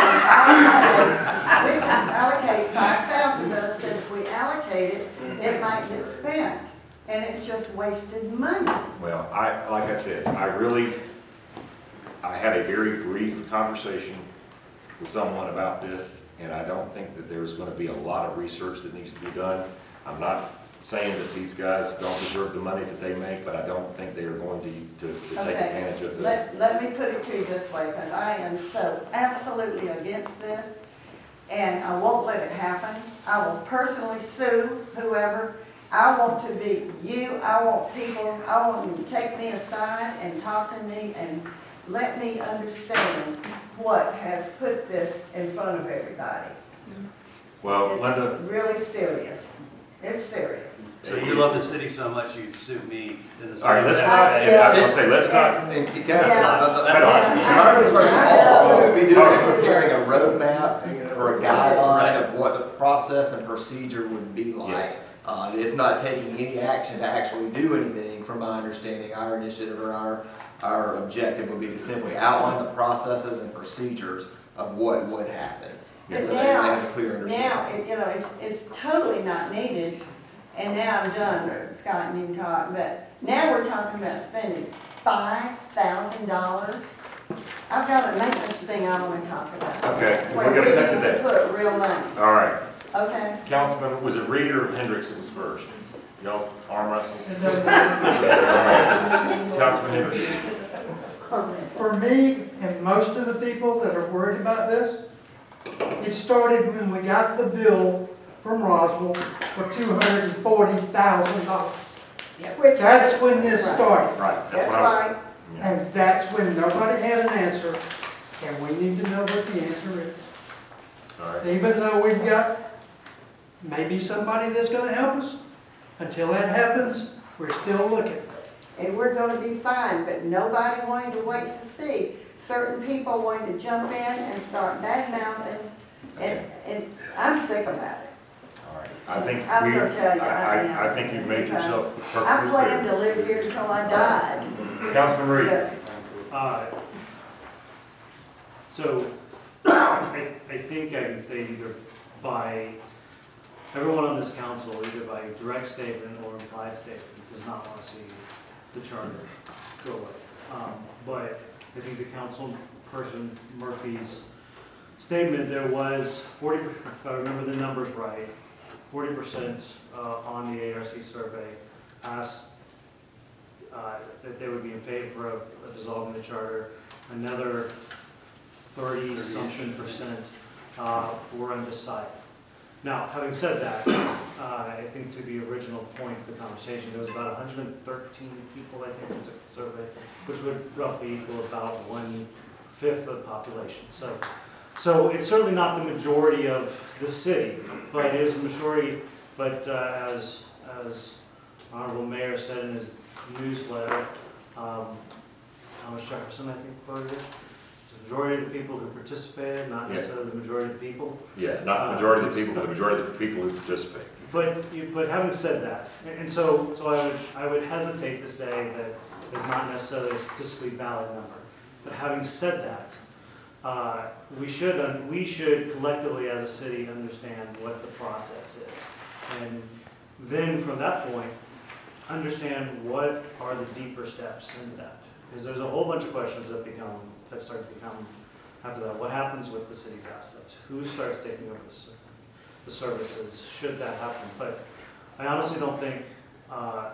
can ball. allocate, we can allocate five thousand, but I said if we allocate it, it might get spent, and it's just wasted money. Well, I, like I said, I really, I had a very brief conversation with someone about this, and I don't think that there's gonna be a lot of research that needs to be done. I'm not saying that these guys don't deserve the money that they make, but I don't think they are going to, to, to take Okay. advantage of the. Let, let me put it to you this way, because I am so absolutely against this, and I won't let it happen. I will personally sue whoever. I want to be you, I want people, I want them to take me aside and talk to me and let me understand what has put this in front of everybody. Well, Linda, It's really serious. It's serious. So you love the city so much you'd sue me in the city. all right, let's of not, Manhattan. I was gonna say, let's not, And, and can I, Yeah. the- the- Hold on. can I request all, if we do, if we're hearing a roadmap or a guideline of what the process and procedure would be like. Yes. Uh, it's not taking any action to actually do anything, from my understanding, our initiative or our, our objective would be to simply outline the processes and procedures of what would happen. But So that everybody now, has a clear understanding. now, it- you know, it's, it's totally not needed, and now I'm done, Scott, and you can talk, but now we're talking about spending five thousand dollars. I've got a maintenance thing I wanna talk about. okay, Where we're we gonna cut to need to that. put real money, All right, okay? Councilman, was it Reed or Hendricks that was first? Y'all arm wrestle? And then, Councilman Hendricks. for me and most of the people that are worried about this, it started when we got the bill from Roswell for two hundred and forty thousand dollars. Which- That's when this started. Right, that's That's what I was. right. And that's when nobody had an answer, and we need to know what the answer is. All right, Even though we've got maybe somebody that's gonna help us, until that happens, we're still looking. And we're gonna be fine, but nobody wanted to wait to see. Certain people wanted to jump in and start bad mouthing, and, and I'm sick about it. all right. I think I'm we, gonna tell you, I I, am. I, I think you've made yourself I perfectly planned clear. to live here until I died. Councilman Reed. But Uh, So, I, I think I can say either by, everyone on this council, either by direct statement or implied statement, does not want to see the charter go away. Um, But I think the council person Murphy's statement, there was forty, if I remember the numbers right, forty percent uh, on the A R C survey asked uh, that they would be in favor of of dissolving the charter. Another thirty something percent uh, were undecided. Now, having said that, uh, I think to the original point of the conversation, there was about one hundred thirteen people, I think, that took the survey, which would roughly equal about one-fifth of the population. So, so it's certainly not the majority of the city, but it is a majority, but uh, as, as Honorable Mayor said in his newsletter, um, Thomas Jefferson, I think, quoted it. It's the majority of the people who participated, not Yeah. necessarily the majority of the people. Yeah, not the majority of the people, but the majority of the people who participate. But, you- but having said that, and and so, so I would, I would hesitate to say that it's not necessarily a statistically valid number. But having said that, uh, we should, un- we should collectively as a city understand what the process is. And then from that point, understand what are the deeper steps into that. Because there's a whole bunch of questions that become, that start to become after that. What happens with the city's assets? Who starts taking over the, ser- the services, should that happen? But I honestly don't think, uh,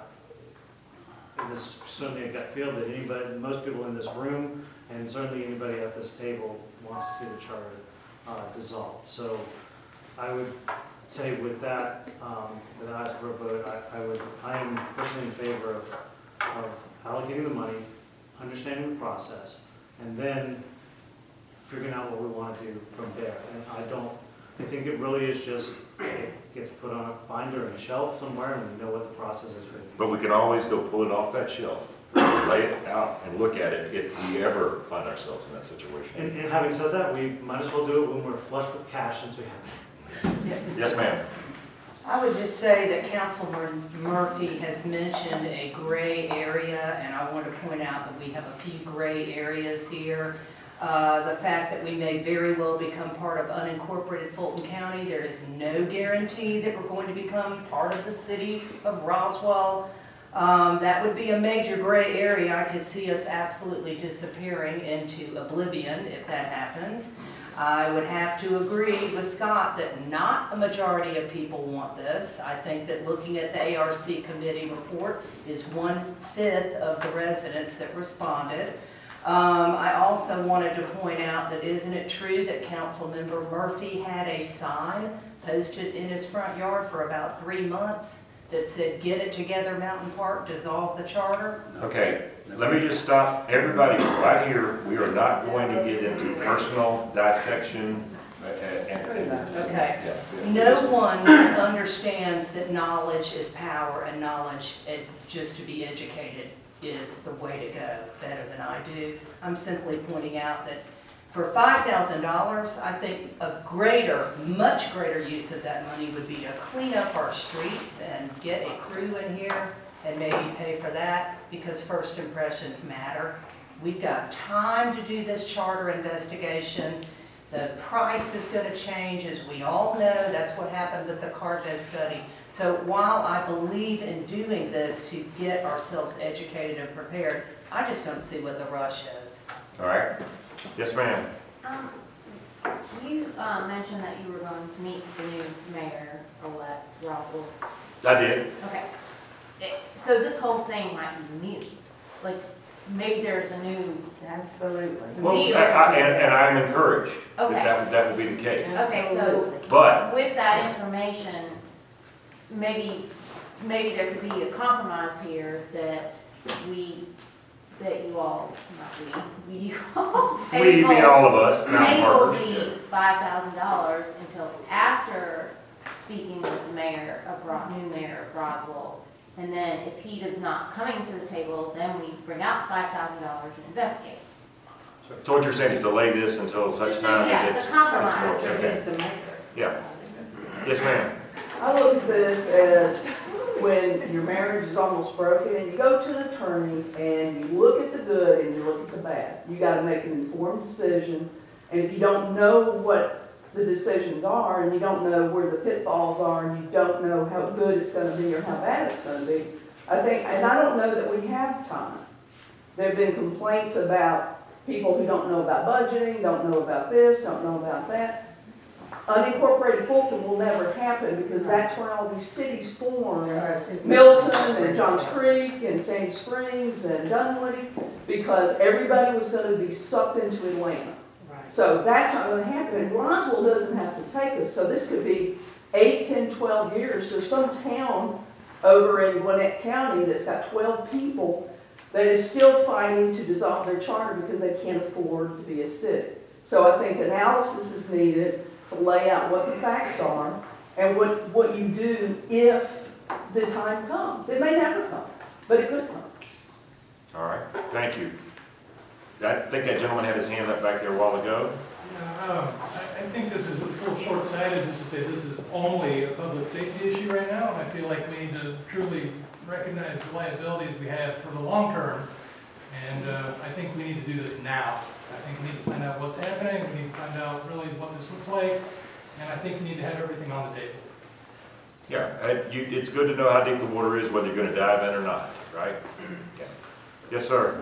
it is certainly a gut feel that anybody, most people in this room, and certainly anybody at this table wants to see the charter uh, dissolved. So I would say with that, um, with eyes for a vote, I, I would, I am personally in favor of, of allocating the money, understanding the process, and then figuring out what we want to do from there. And I don't, I think it really is just, it gets put on a binder and a shelf somewhere, and we know what the process is. But we can always go pull it off that shelf, lay it out and look at it if we ever find ourselves in that situation. And, and having said that, we might as well do it when we're flush with cash since we have it. Yes, ma'am. I would just say that Councilman Murphy has mentioned a gray area, and I want to point out that we have a few gray areas here. Uh, the fact that we may very well become part of unincorporated Fulton County, there is no guarantee that we're going to become part of the city of Roswell. Um, that would be a major gray area. I could see us absolutely disappearing into oblivion if that happens. I would have to agree with Scott that not a majority of people want this. I think that looking at the A R C committee report is one-fifth of the residents that responded. Um, I also wanted to point out that isn't it true that Councilmember Murphy had a sign posted in his front yard for about three months that said, get it together, Mountain Park, dissolve the charter? Okay, let me just stop everybody right here. We are not going to get into personal dissection uh, and. and- Okay. Yeah. No one understands that knowledge is power, and knowledge, and just to be educated is the way to go, better than I do. I'm simply pointing out that for five thousand dollars, I think a greater, much greater use of that money would be to clean up our streets and get a crew in here and maybe pay for that, because first impressions matter. We've got time to do this charter investigation. The price is going to change, as we all know. That's what happened with the Cardno study. So while I believe in doing this to get ourselves educated and prepared, I just don't see what the rush is. All right. Yes, ma'am. Um, you, uh, mentioned that you were going to meet the new mayor-elect, Roswell. I did. Okay. It- So this whole thing might be mute. Like, maybe there's a new Absolutely. Well, deal. I- I- and, and I'm encouraged that Okay. that, that will be the case. Okay, so But, with that information, maybe, maybe there could be a compromise here that we, that you all, not we, we, you all we, being table, all of us, now table partners. the five thousand dollars until after speaking with the mayor of Ro, new mayor of Roswell. And then if he does not coming to the table, then we bring out five thousand dollars and investigate. So what you're saying is delay this until such time Yeah, as it's it's. a compromise. Okay. Yeah. Yes, ma'am. I look at this as when your marriage is almost broken and you go to an attorney and you look at the good and you look at the bad. You gotta make an informed decision, and if you don't know what the decisions are and you don't know where the pitfalls are and you don't know how good it's gonna be or how bad it's gonna be, I think, and I don't know that we have time. There have been complaints about people who don't know about budgeting, don't know about this, don't know about that. Unincorporated Fulton will never happen because that's where all these cities form. Milton and Johns Creek and Sandy Springs and Dunwoody, because everybody was gonna be sucked into Atlanta. So that's not gonna happen. And Roswell doesn't have to take us, so this could be eight, ten, twelve years. There's some town over in Gwinnett County that's got twelve people that is still fighting to dissolve their charter because they can't afford to be a city. So I think analysis is needed to lay out what the facts are and what, what you do if the time comes. It may never come, but it could come. All right, thank you. I think that gentleman had his hand up back there a while ago. Yeah, um, I, I think this is, it's a little short-sighted just to say this is only a public safety issue right now. I feel like we need to truly recognize the liabilities we have for the long term. And uh, I think we need to do this now. I think we need to find out what's happening, we need to find out really what this looks like, and I think we need to have everything on the table. Yeah, uh, you, it's good to know how deep the water is, whether you're gonna dive in or not, right? Yeah. Yes, sir.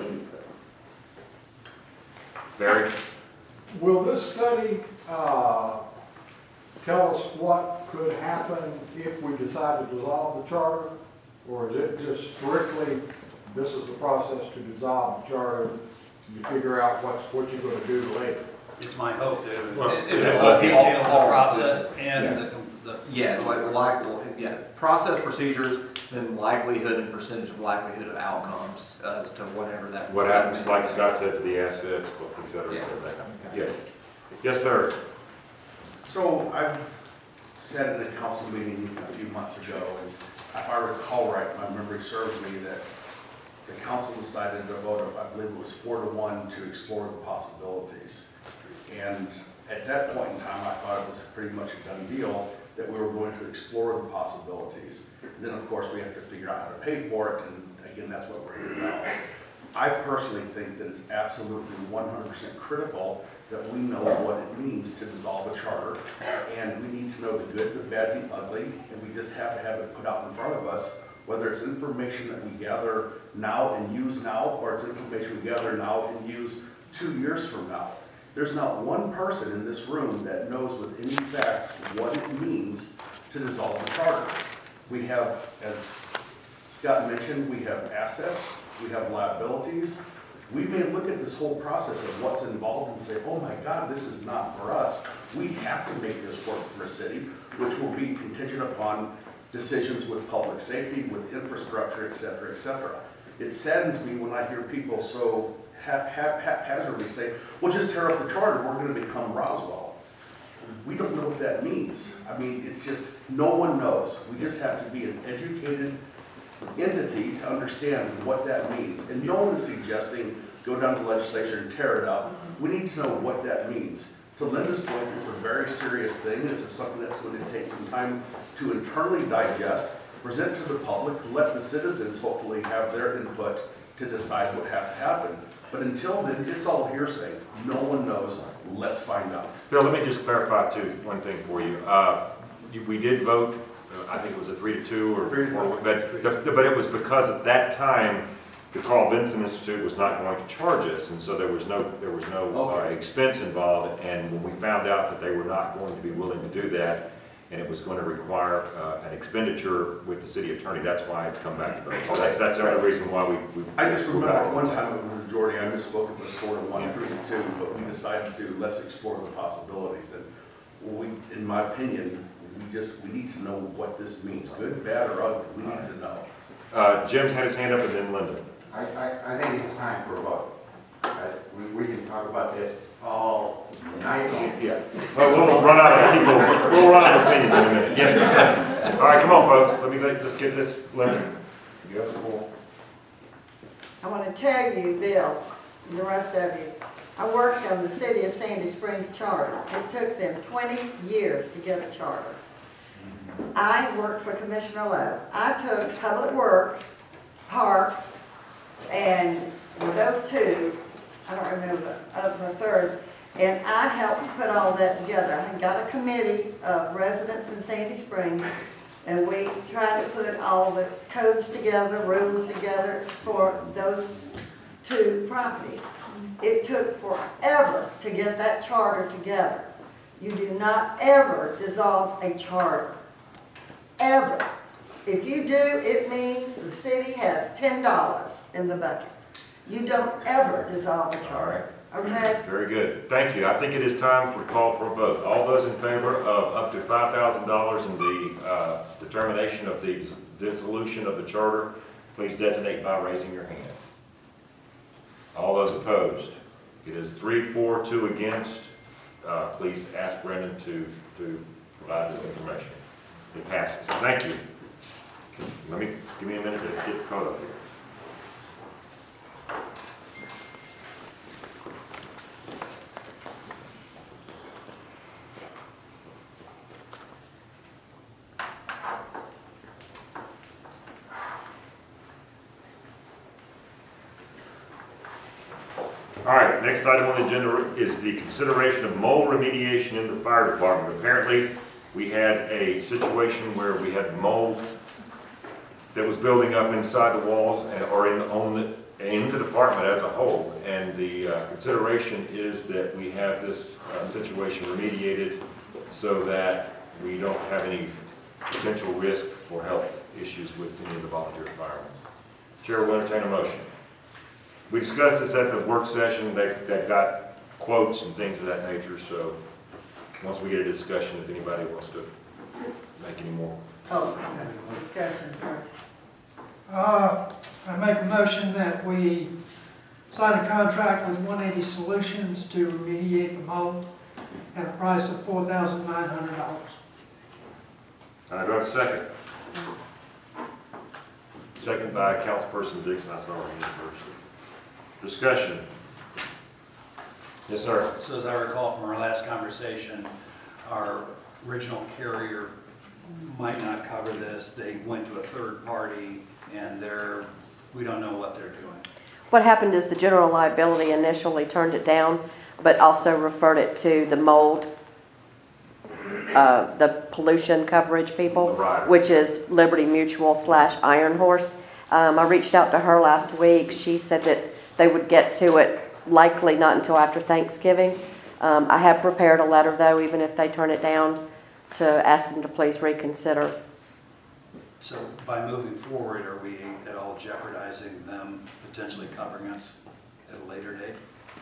Barry? Will this study uh, tell us what could happen if we decide to dissolve the charter? Or is it just strictly, this is the process to dissolve the charter, you figure out what's, what you're going to do later? It's my hope that it Well, would it- it all- will detail all- the process and Yeah. the, the, Yeah, like, like, well, yeah, process procedures, then likelihood and percentage of likelihood of outcomes as to whatever that. What happens, like Scott said, to the assets, et cetera, et cetera, that kind of- Yes. Yes, sir. So I've said in a council meeting a few months ago, and if I recall right, my memory serves me, that the council decided to vote, I believe it was four to one, to explore the possibilities. And at that point in time, I thought it was pretty much a done deal that we were going to explore the possibilities. And then, of course, we have to figure out how to pay for it, and again, that's what we're here now. I personally think that it's absolutely one hundred percent critical that we know what it means to dissolve a charter, and we need to know the good, the bad, the ugly, and we just have to have it put out in front of us, whether it's information that we gather now and use now, or it's information we gather now and use two years from now. There's not one person in this room that knows with any fact what it means to dissolve the charter. We have, as Scott mentioned, we have assets, we have liabilities. We may look at this whole process of what's involved and say, oh my God, this is not for us. We have to make this work for a city, which will be contingent upon decisions with public safety, with infrastructure, et cetera, et cetera. It saddens me when I hear people so hap- hap- haphazardly say, well, just tear up the charter, we're gonna become Roswell. We don't know what that means. I mean, it's just, no one knows. We just have to be an educated entity to understand what that means. And no one is suggesting go down to the legislature and tear it up. We need to know what that means. To Linda's point, it's a very serious thing. This is something that's going to take some time to internally digest, present to the public, let the citizens hopefully have their input to decide what has to happen. But until then, it's all hearsay. No one knows. Let's find out. Bill, let me just clarify too, one thing for you. Uh, you- We did vote, uh, I think it was a three to two or, Three to or- two. but, the- but it was because at that time, the Carl Vinson Institute was not going to charge us, and so there was no, there was no uh, Okay. expense involved. And when we found out that they were not going to be willing to do that, and it was going to require uh, an expenditure with the city attorney, that's why it's come back to vote. So that's, that's the only reason why we. we- I just we're remember back at on one the time it was a majority, I misspoke, it was four to one, three to two, but we decided to, let's explore the possibilities. And we, in my opinion, we just, we need to know what this means, good, bad, or ugly, we need to know. Uh, Jim's had his hand up, and then Linda. I, I, I think it's time for a vote. I- We, we can talk about this all night long. Yeah. Well, we'll run out of people, we'll run out of opinions in a minute. Yes. All right, come on, folks. Let me, let- let's get this, Linda. You have the floor. I want to tell you, Bill, and the rest of you, I worked on the City of Sandy Springs charter. It took them twenty years to get a charter. I worked for Commissioner Lowe. I took Public Works, Parks, and with those two, I don't remember the other the third, and I helped put all that together. I got a committee of residents in Sandy Springs, and we tried to put all the codes together, rules together for those two properties. It took forever to get that charter together. You do not ever dissolve a charter, ever. If you do, it means the city has ten dollars in the bucket. You don't ever dissolve a charter, okay? Very good. Thank you. I think it is time for a call for a vote. All those in favor of up to five thousand dollars in the uh, determination of the dissolution of the charter, please designate by raising your hand. All those opposed? It is three, four, two against. Uh, Please ask Brendan to, to provide this information. It passes. Thank you. Let me, give me a minute to get the code up here. All right, next item on the agenda is the consideration of mold remediation in the fire department. Apparently, we had a situation where we had mold that was building up inside the walls and, or in, on the, in the department as a whole. And the uh, consideration is that we have this uh, situation remediated so that we don't have any potential risk for health issues with any of the volunteer firemen. Chair will entertain a motion. We discussed this at the work session, that, that got quotes and things of that nature, so once we get a discussion, if anybody wants to make any more. Oh, discussion first. Uh, I make a motion that we sign a contract with one eighty Solutions to remediate the mold at a price of four thousand nine hundred dollars. And I do have a second. Second by Councilperson Dixon, I saw her hand first. Discussion. Yes, sir. So as I recall from our last conversation, our original carrier might not cover this. They went to a third party and they're, we don't know what they're doing. What happened is the general liability initially turned it down, but also referred it to the mold, uh, the pollution coverage people, Right. which is Liberty Mutual slash Iron Horse. Um, I reached out to her last week. She said that they would get to it likely not until after Thanksgiving. Um, I have prepared a letter though, even if they turn it down, to ask them to please reconsider. So by moving forward, are we at all jeopardizing them potentially covering us at a later date?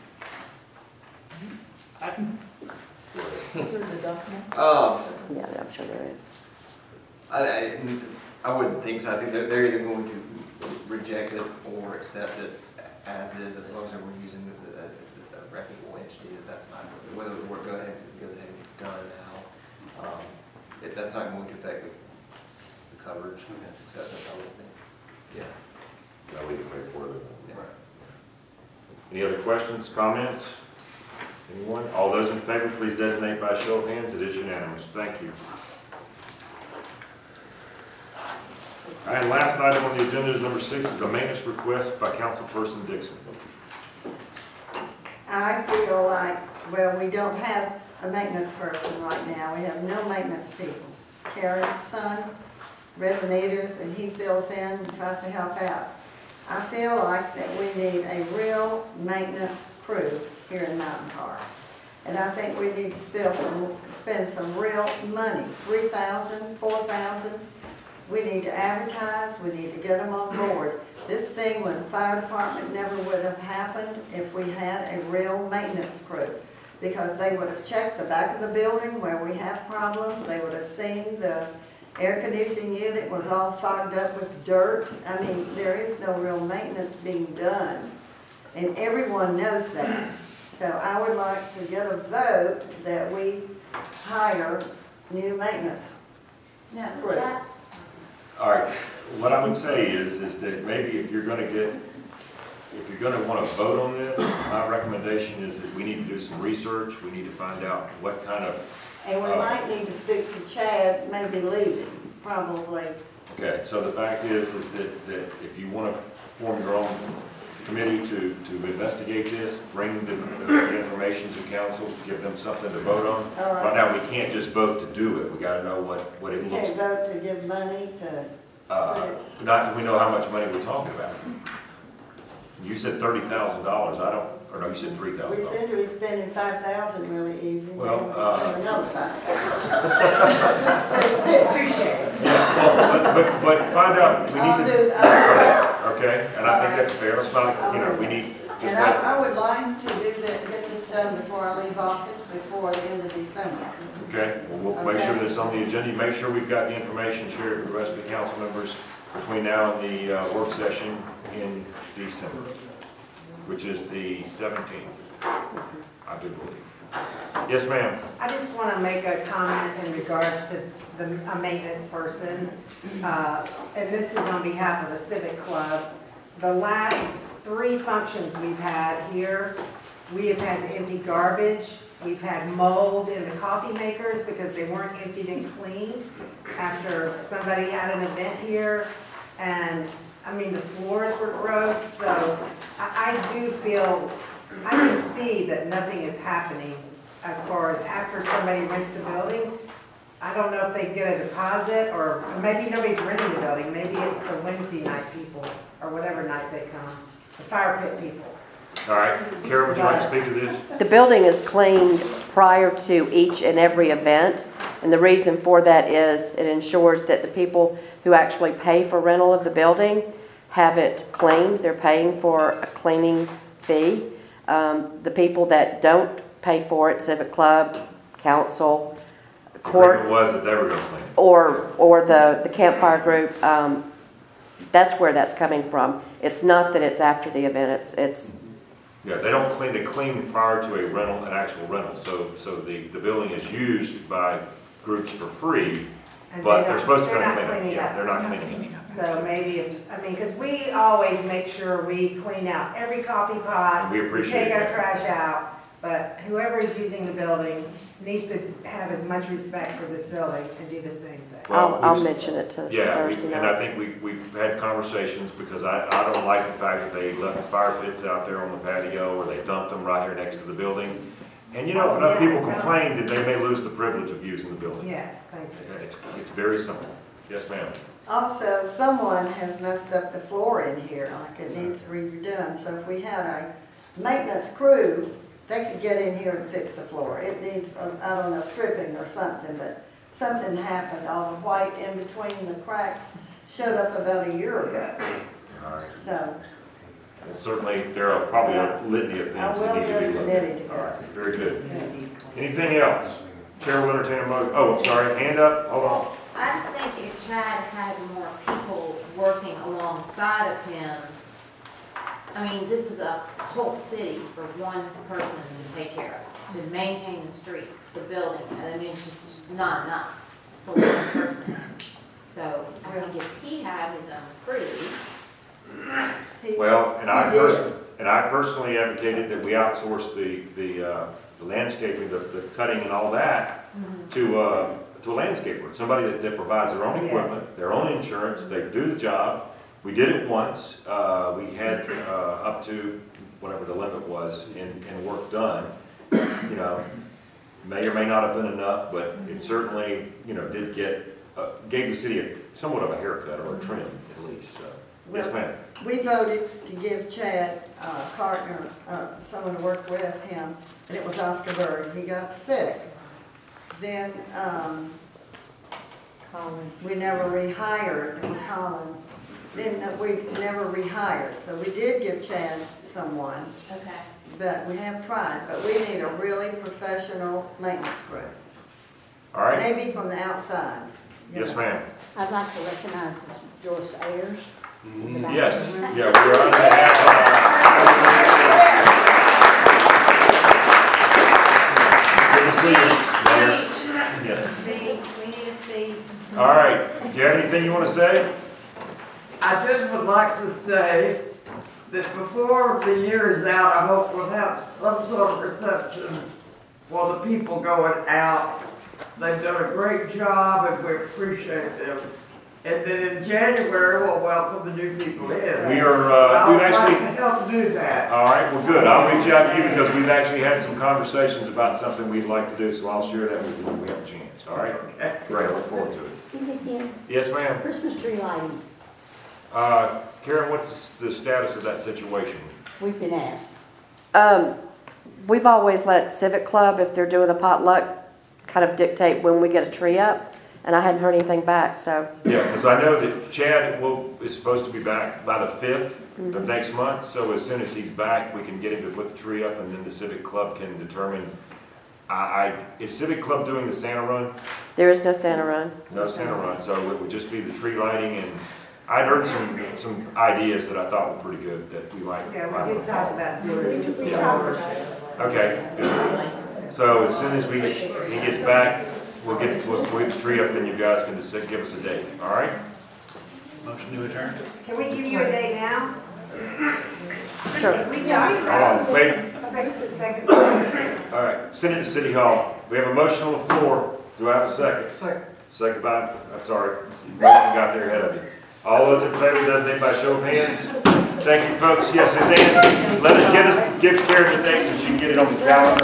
I can, is there a deductible? Um, Yeah, I'm sure there is. I, I, I wouldn't think so. I think they're, they're either going to reject it or accept it as is, as long as we're using the, the, the reputable entity, that that's not, whether we're go ahead, go ahead and it's done now. Um, it, that's not going to affect the, the coverage, except that's how we think. Yeah. No, we can pay for it. Yeah. Any other questions, comments? Anyone? All those in favor, please designate by show of hands. It is unanimous. Thank you. All right, last item on the agenda is number six, is a maintenance request by Councilperson Dixon. I feel like, well, we don't have a maintenance person right now. We have no maintenance people. Karen's son, resonator, and he fills in and tries to help out. I feel like that we need a real maintenance crew here in Mountain Park. And I think we need to spend some, spend some real money, three thousand, four thousand. We need to advertise, we need to get them on board. This thing with the fire department never would have happened if we had a real maintenance crew. Because they would have checked the back of the building where we have problems, they would have seen the air conditioning unit was all fogged up with dirt. I mean, there is no real maintenance being done. And everyone knows that. So I would like to get a vote that we hire new maintenance. No, crew. that, All right, what I would say is, is that maybe if you're gonna get, if you're gonna wanna vote on this, my recommendation is that we need to do some research. We need to find out what kind of, And we Uh, might need to speak to Chad, maybe leaving, probably. okay, so the fact is, is that, that if you wanna form your own committee to, to investigate this, bring the, the information to council, give them something to vote on. All right. Right now, we can't just vote to do it. We gotta know what, what We it looks can't like. vote to give money to, Uh, not that we know how much money we're talking about. You said thirty thousand dollars, I don't, or no, you said three we thousand dollars. seem to be spending five thousand really easy. Well, Maybe we uh, spend another five. There's six. Yeah, well, but, but, but find out, we I'll need do, to, I'll okay, and I think that's fair. Let's not, you know, we need, do. just And like, I, I would like to do that, get this done before I leave office, before the end of December. okay, well, we'll make sure Okay. that's on the agenda. Make sure we've got the information shared with the rest of the council members between now and the, uh, work session in December, which is the seventeenth, I do believe. Yes, ma'am. I just want to make a comment in regards to the, a maintenance person, uh, and this is on behalf of the Civic Club. The last three functions we've had here, we have had to empty garbage, we've had mold in the coffee makers because they weren't emptied and cleaned after somebody had an event here, and, I mean, the floors were gross, so I, I do feel, I can see that nothing is happening as far as after somebody rents the building. I don't know if they get a deposit, or maybe nobody's renting the building, maybe it's the Wednesday night people, or whatever night they come, the fire pit people. All right, Karen, would you like to speak to this? The building is cleaned prior to each and every event, and the reason for that is it ensures that the people who actually pay for rental of the building have it cleaned. They're paying for a cleaning fee. Um, the people that don't pay for it, Civic Club, council, The court, agreement was that they were gonna clean it. or, or the, the campfire group, um, that's where that's coming from. It's not that it's after the event, it's, it's, Yeah, they don't clean, they clean prior to a rental, an actual rental, so, so the, the building is used by groups for free, And but they they're don't- supposed to they're come not and clean it. cleaning Yeah, up. they're not cleaning it. So maybe, if I mean, because we always make sure we clean out every coffee pot. We appreciate Take our that. trash out, but whoever is using the building needs to have as much respect for this building and do the same thing. I'll, I'll we've- mention it to Yeah, we- Thursday and I night. think we, we've had conversations, because I, I don't like the fact that they left fire pits out there on the patio, or they dumped them right here next to the building. And you know, if enough Yeah, people so- complain, then they may lose the privilege of using the building. Yes, thank you. It's, it's very simple. Yes, ma'am. Also, someone has messed up the floor in here, like it needs redone. So if we had a maintenance crew, they could get in here and fix the floor. It needs, uh, I don't know, stripping or something, but something happened. All the white in between the cracks showed up about a year ago. All right. So, Well, certainly, there are probably a litany of I things will that need to get be a looked committee at. to All go. right, very good. Anything else? Chair will entertain a motion. Oh, I'm sorry, hand up, hold on. I just think it Chad had more people working alongside of him, I mean, this is a whole city for one person to take care of, to maintain the streets, the building, and I mean, it's just not enough for one person. So I think if he had his own crew. He- Well, and I he did. personally, and I personally advocated that we outsource the, the, uh, the landscaping, the, the cutting and all that to, uh, to a landscaper, somebody that, that provides their own Yes. equipment, their own insurance, they do the job. We did it once, uh, we had, uh, up to whatever the limit was in, in work done. You know, may or may not have been enough, but it certainly, you know, did get, uh, gave the city a, somewhat of a haircut or a trim at least, so. Yes, ma'am. We voted to give Chad a partner, uh, someone to work with him, and it was Oscar Bird. He got sick. Then, um, we never rehired McCollum. Then uh, we never rehired. So we did give Chad someone, Okay. but we have tried. But we need a really professional maintenance crew. All right, Maybe from the outside. you yes, know. ma'am. I'd like to recognize Miz Joyce Ayers. Yes, yeah, we're on that. Good to see you, Mayor. Yes. Steve, we need a Steve. All right, do you have anything you want to say? I just would like to say that before the year is out, I hope we'll have some sort of reception for the people going out. They've done a great job and we appreciate them. And then in January, we'll welcome the new people in. We are, uh, we've I would like actually, to help do that. all right, well, good. I'll reach out to you because we've actually had some conversations about something we'd like to do, so I'll share that with you when we have a chance, all right? Okay. Great, I look forward to it. Yes, ma'am. Christmas tree lighting, Uh, Karen, what's the status of that situation? we've been asked. Um, we've always let Civic Club, if they're doing the potluck, kind of dictate when we get a tree up, and I hadn't heard anything back, so. Yeah, because I know that Chad will, is supposed to be back by the fifth of next month, so as soon as he's back, we can get him to put the tree up, and then the Civic Club can determine. I, I, is Civic Club doing the Santa run? There is no Santa run. No Santa run, so it would just be the tree lighting, and I'd heard some, some ideas that I thought were pretty good that we might. Yeah, might we want did to talk follow. about doing it. We talked about it. Okay, good. So as soon as we, he gets back, we'll get, we'll we'll get the tree up, then you guys can just give us a date, all right? Motion to adjourn? Can we give you a date now? Sure. We talked Hold on, wait. six seconds. All right, send it to City Hall. We have a motion on the floor. Do I have a second? Second. Second by, I'm sorry, motion got there ahead of you. All those in favor, designate by show of hands. Thank you, folks. Yes, Suzanne, let it, get us, give Karen the date so she can get it on the calendar.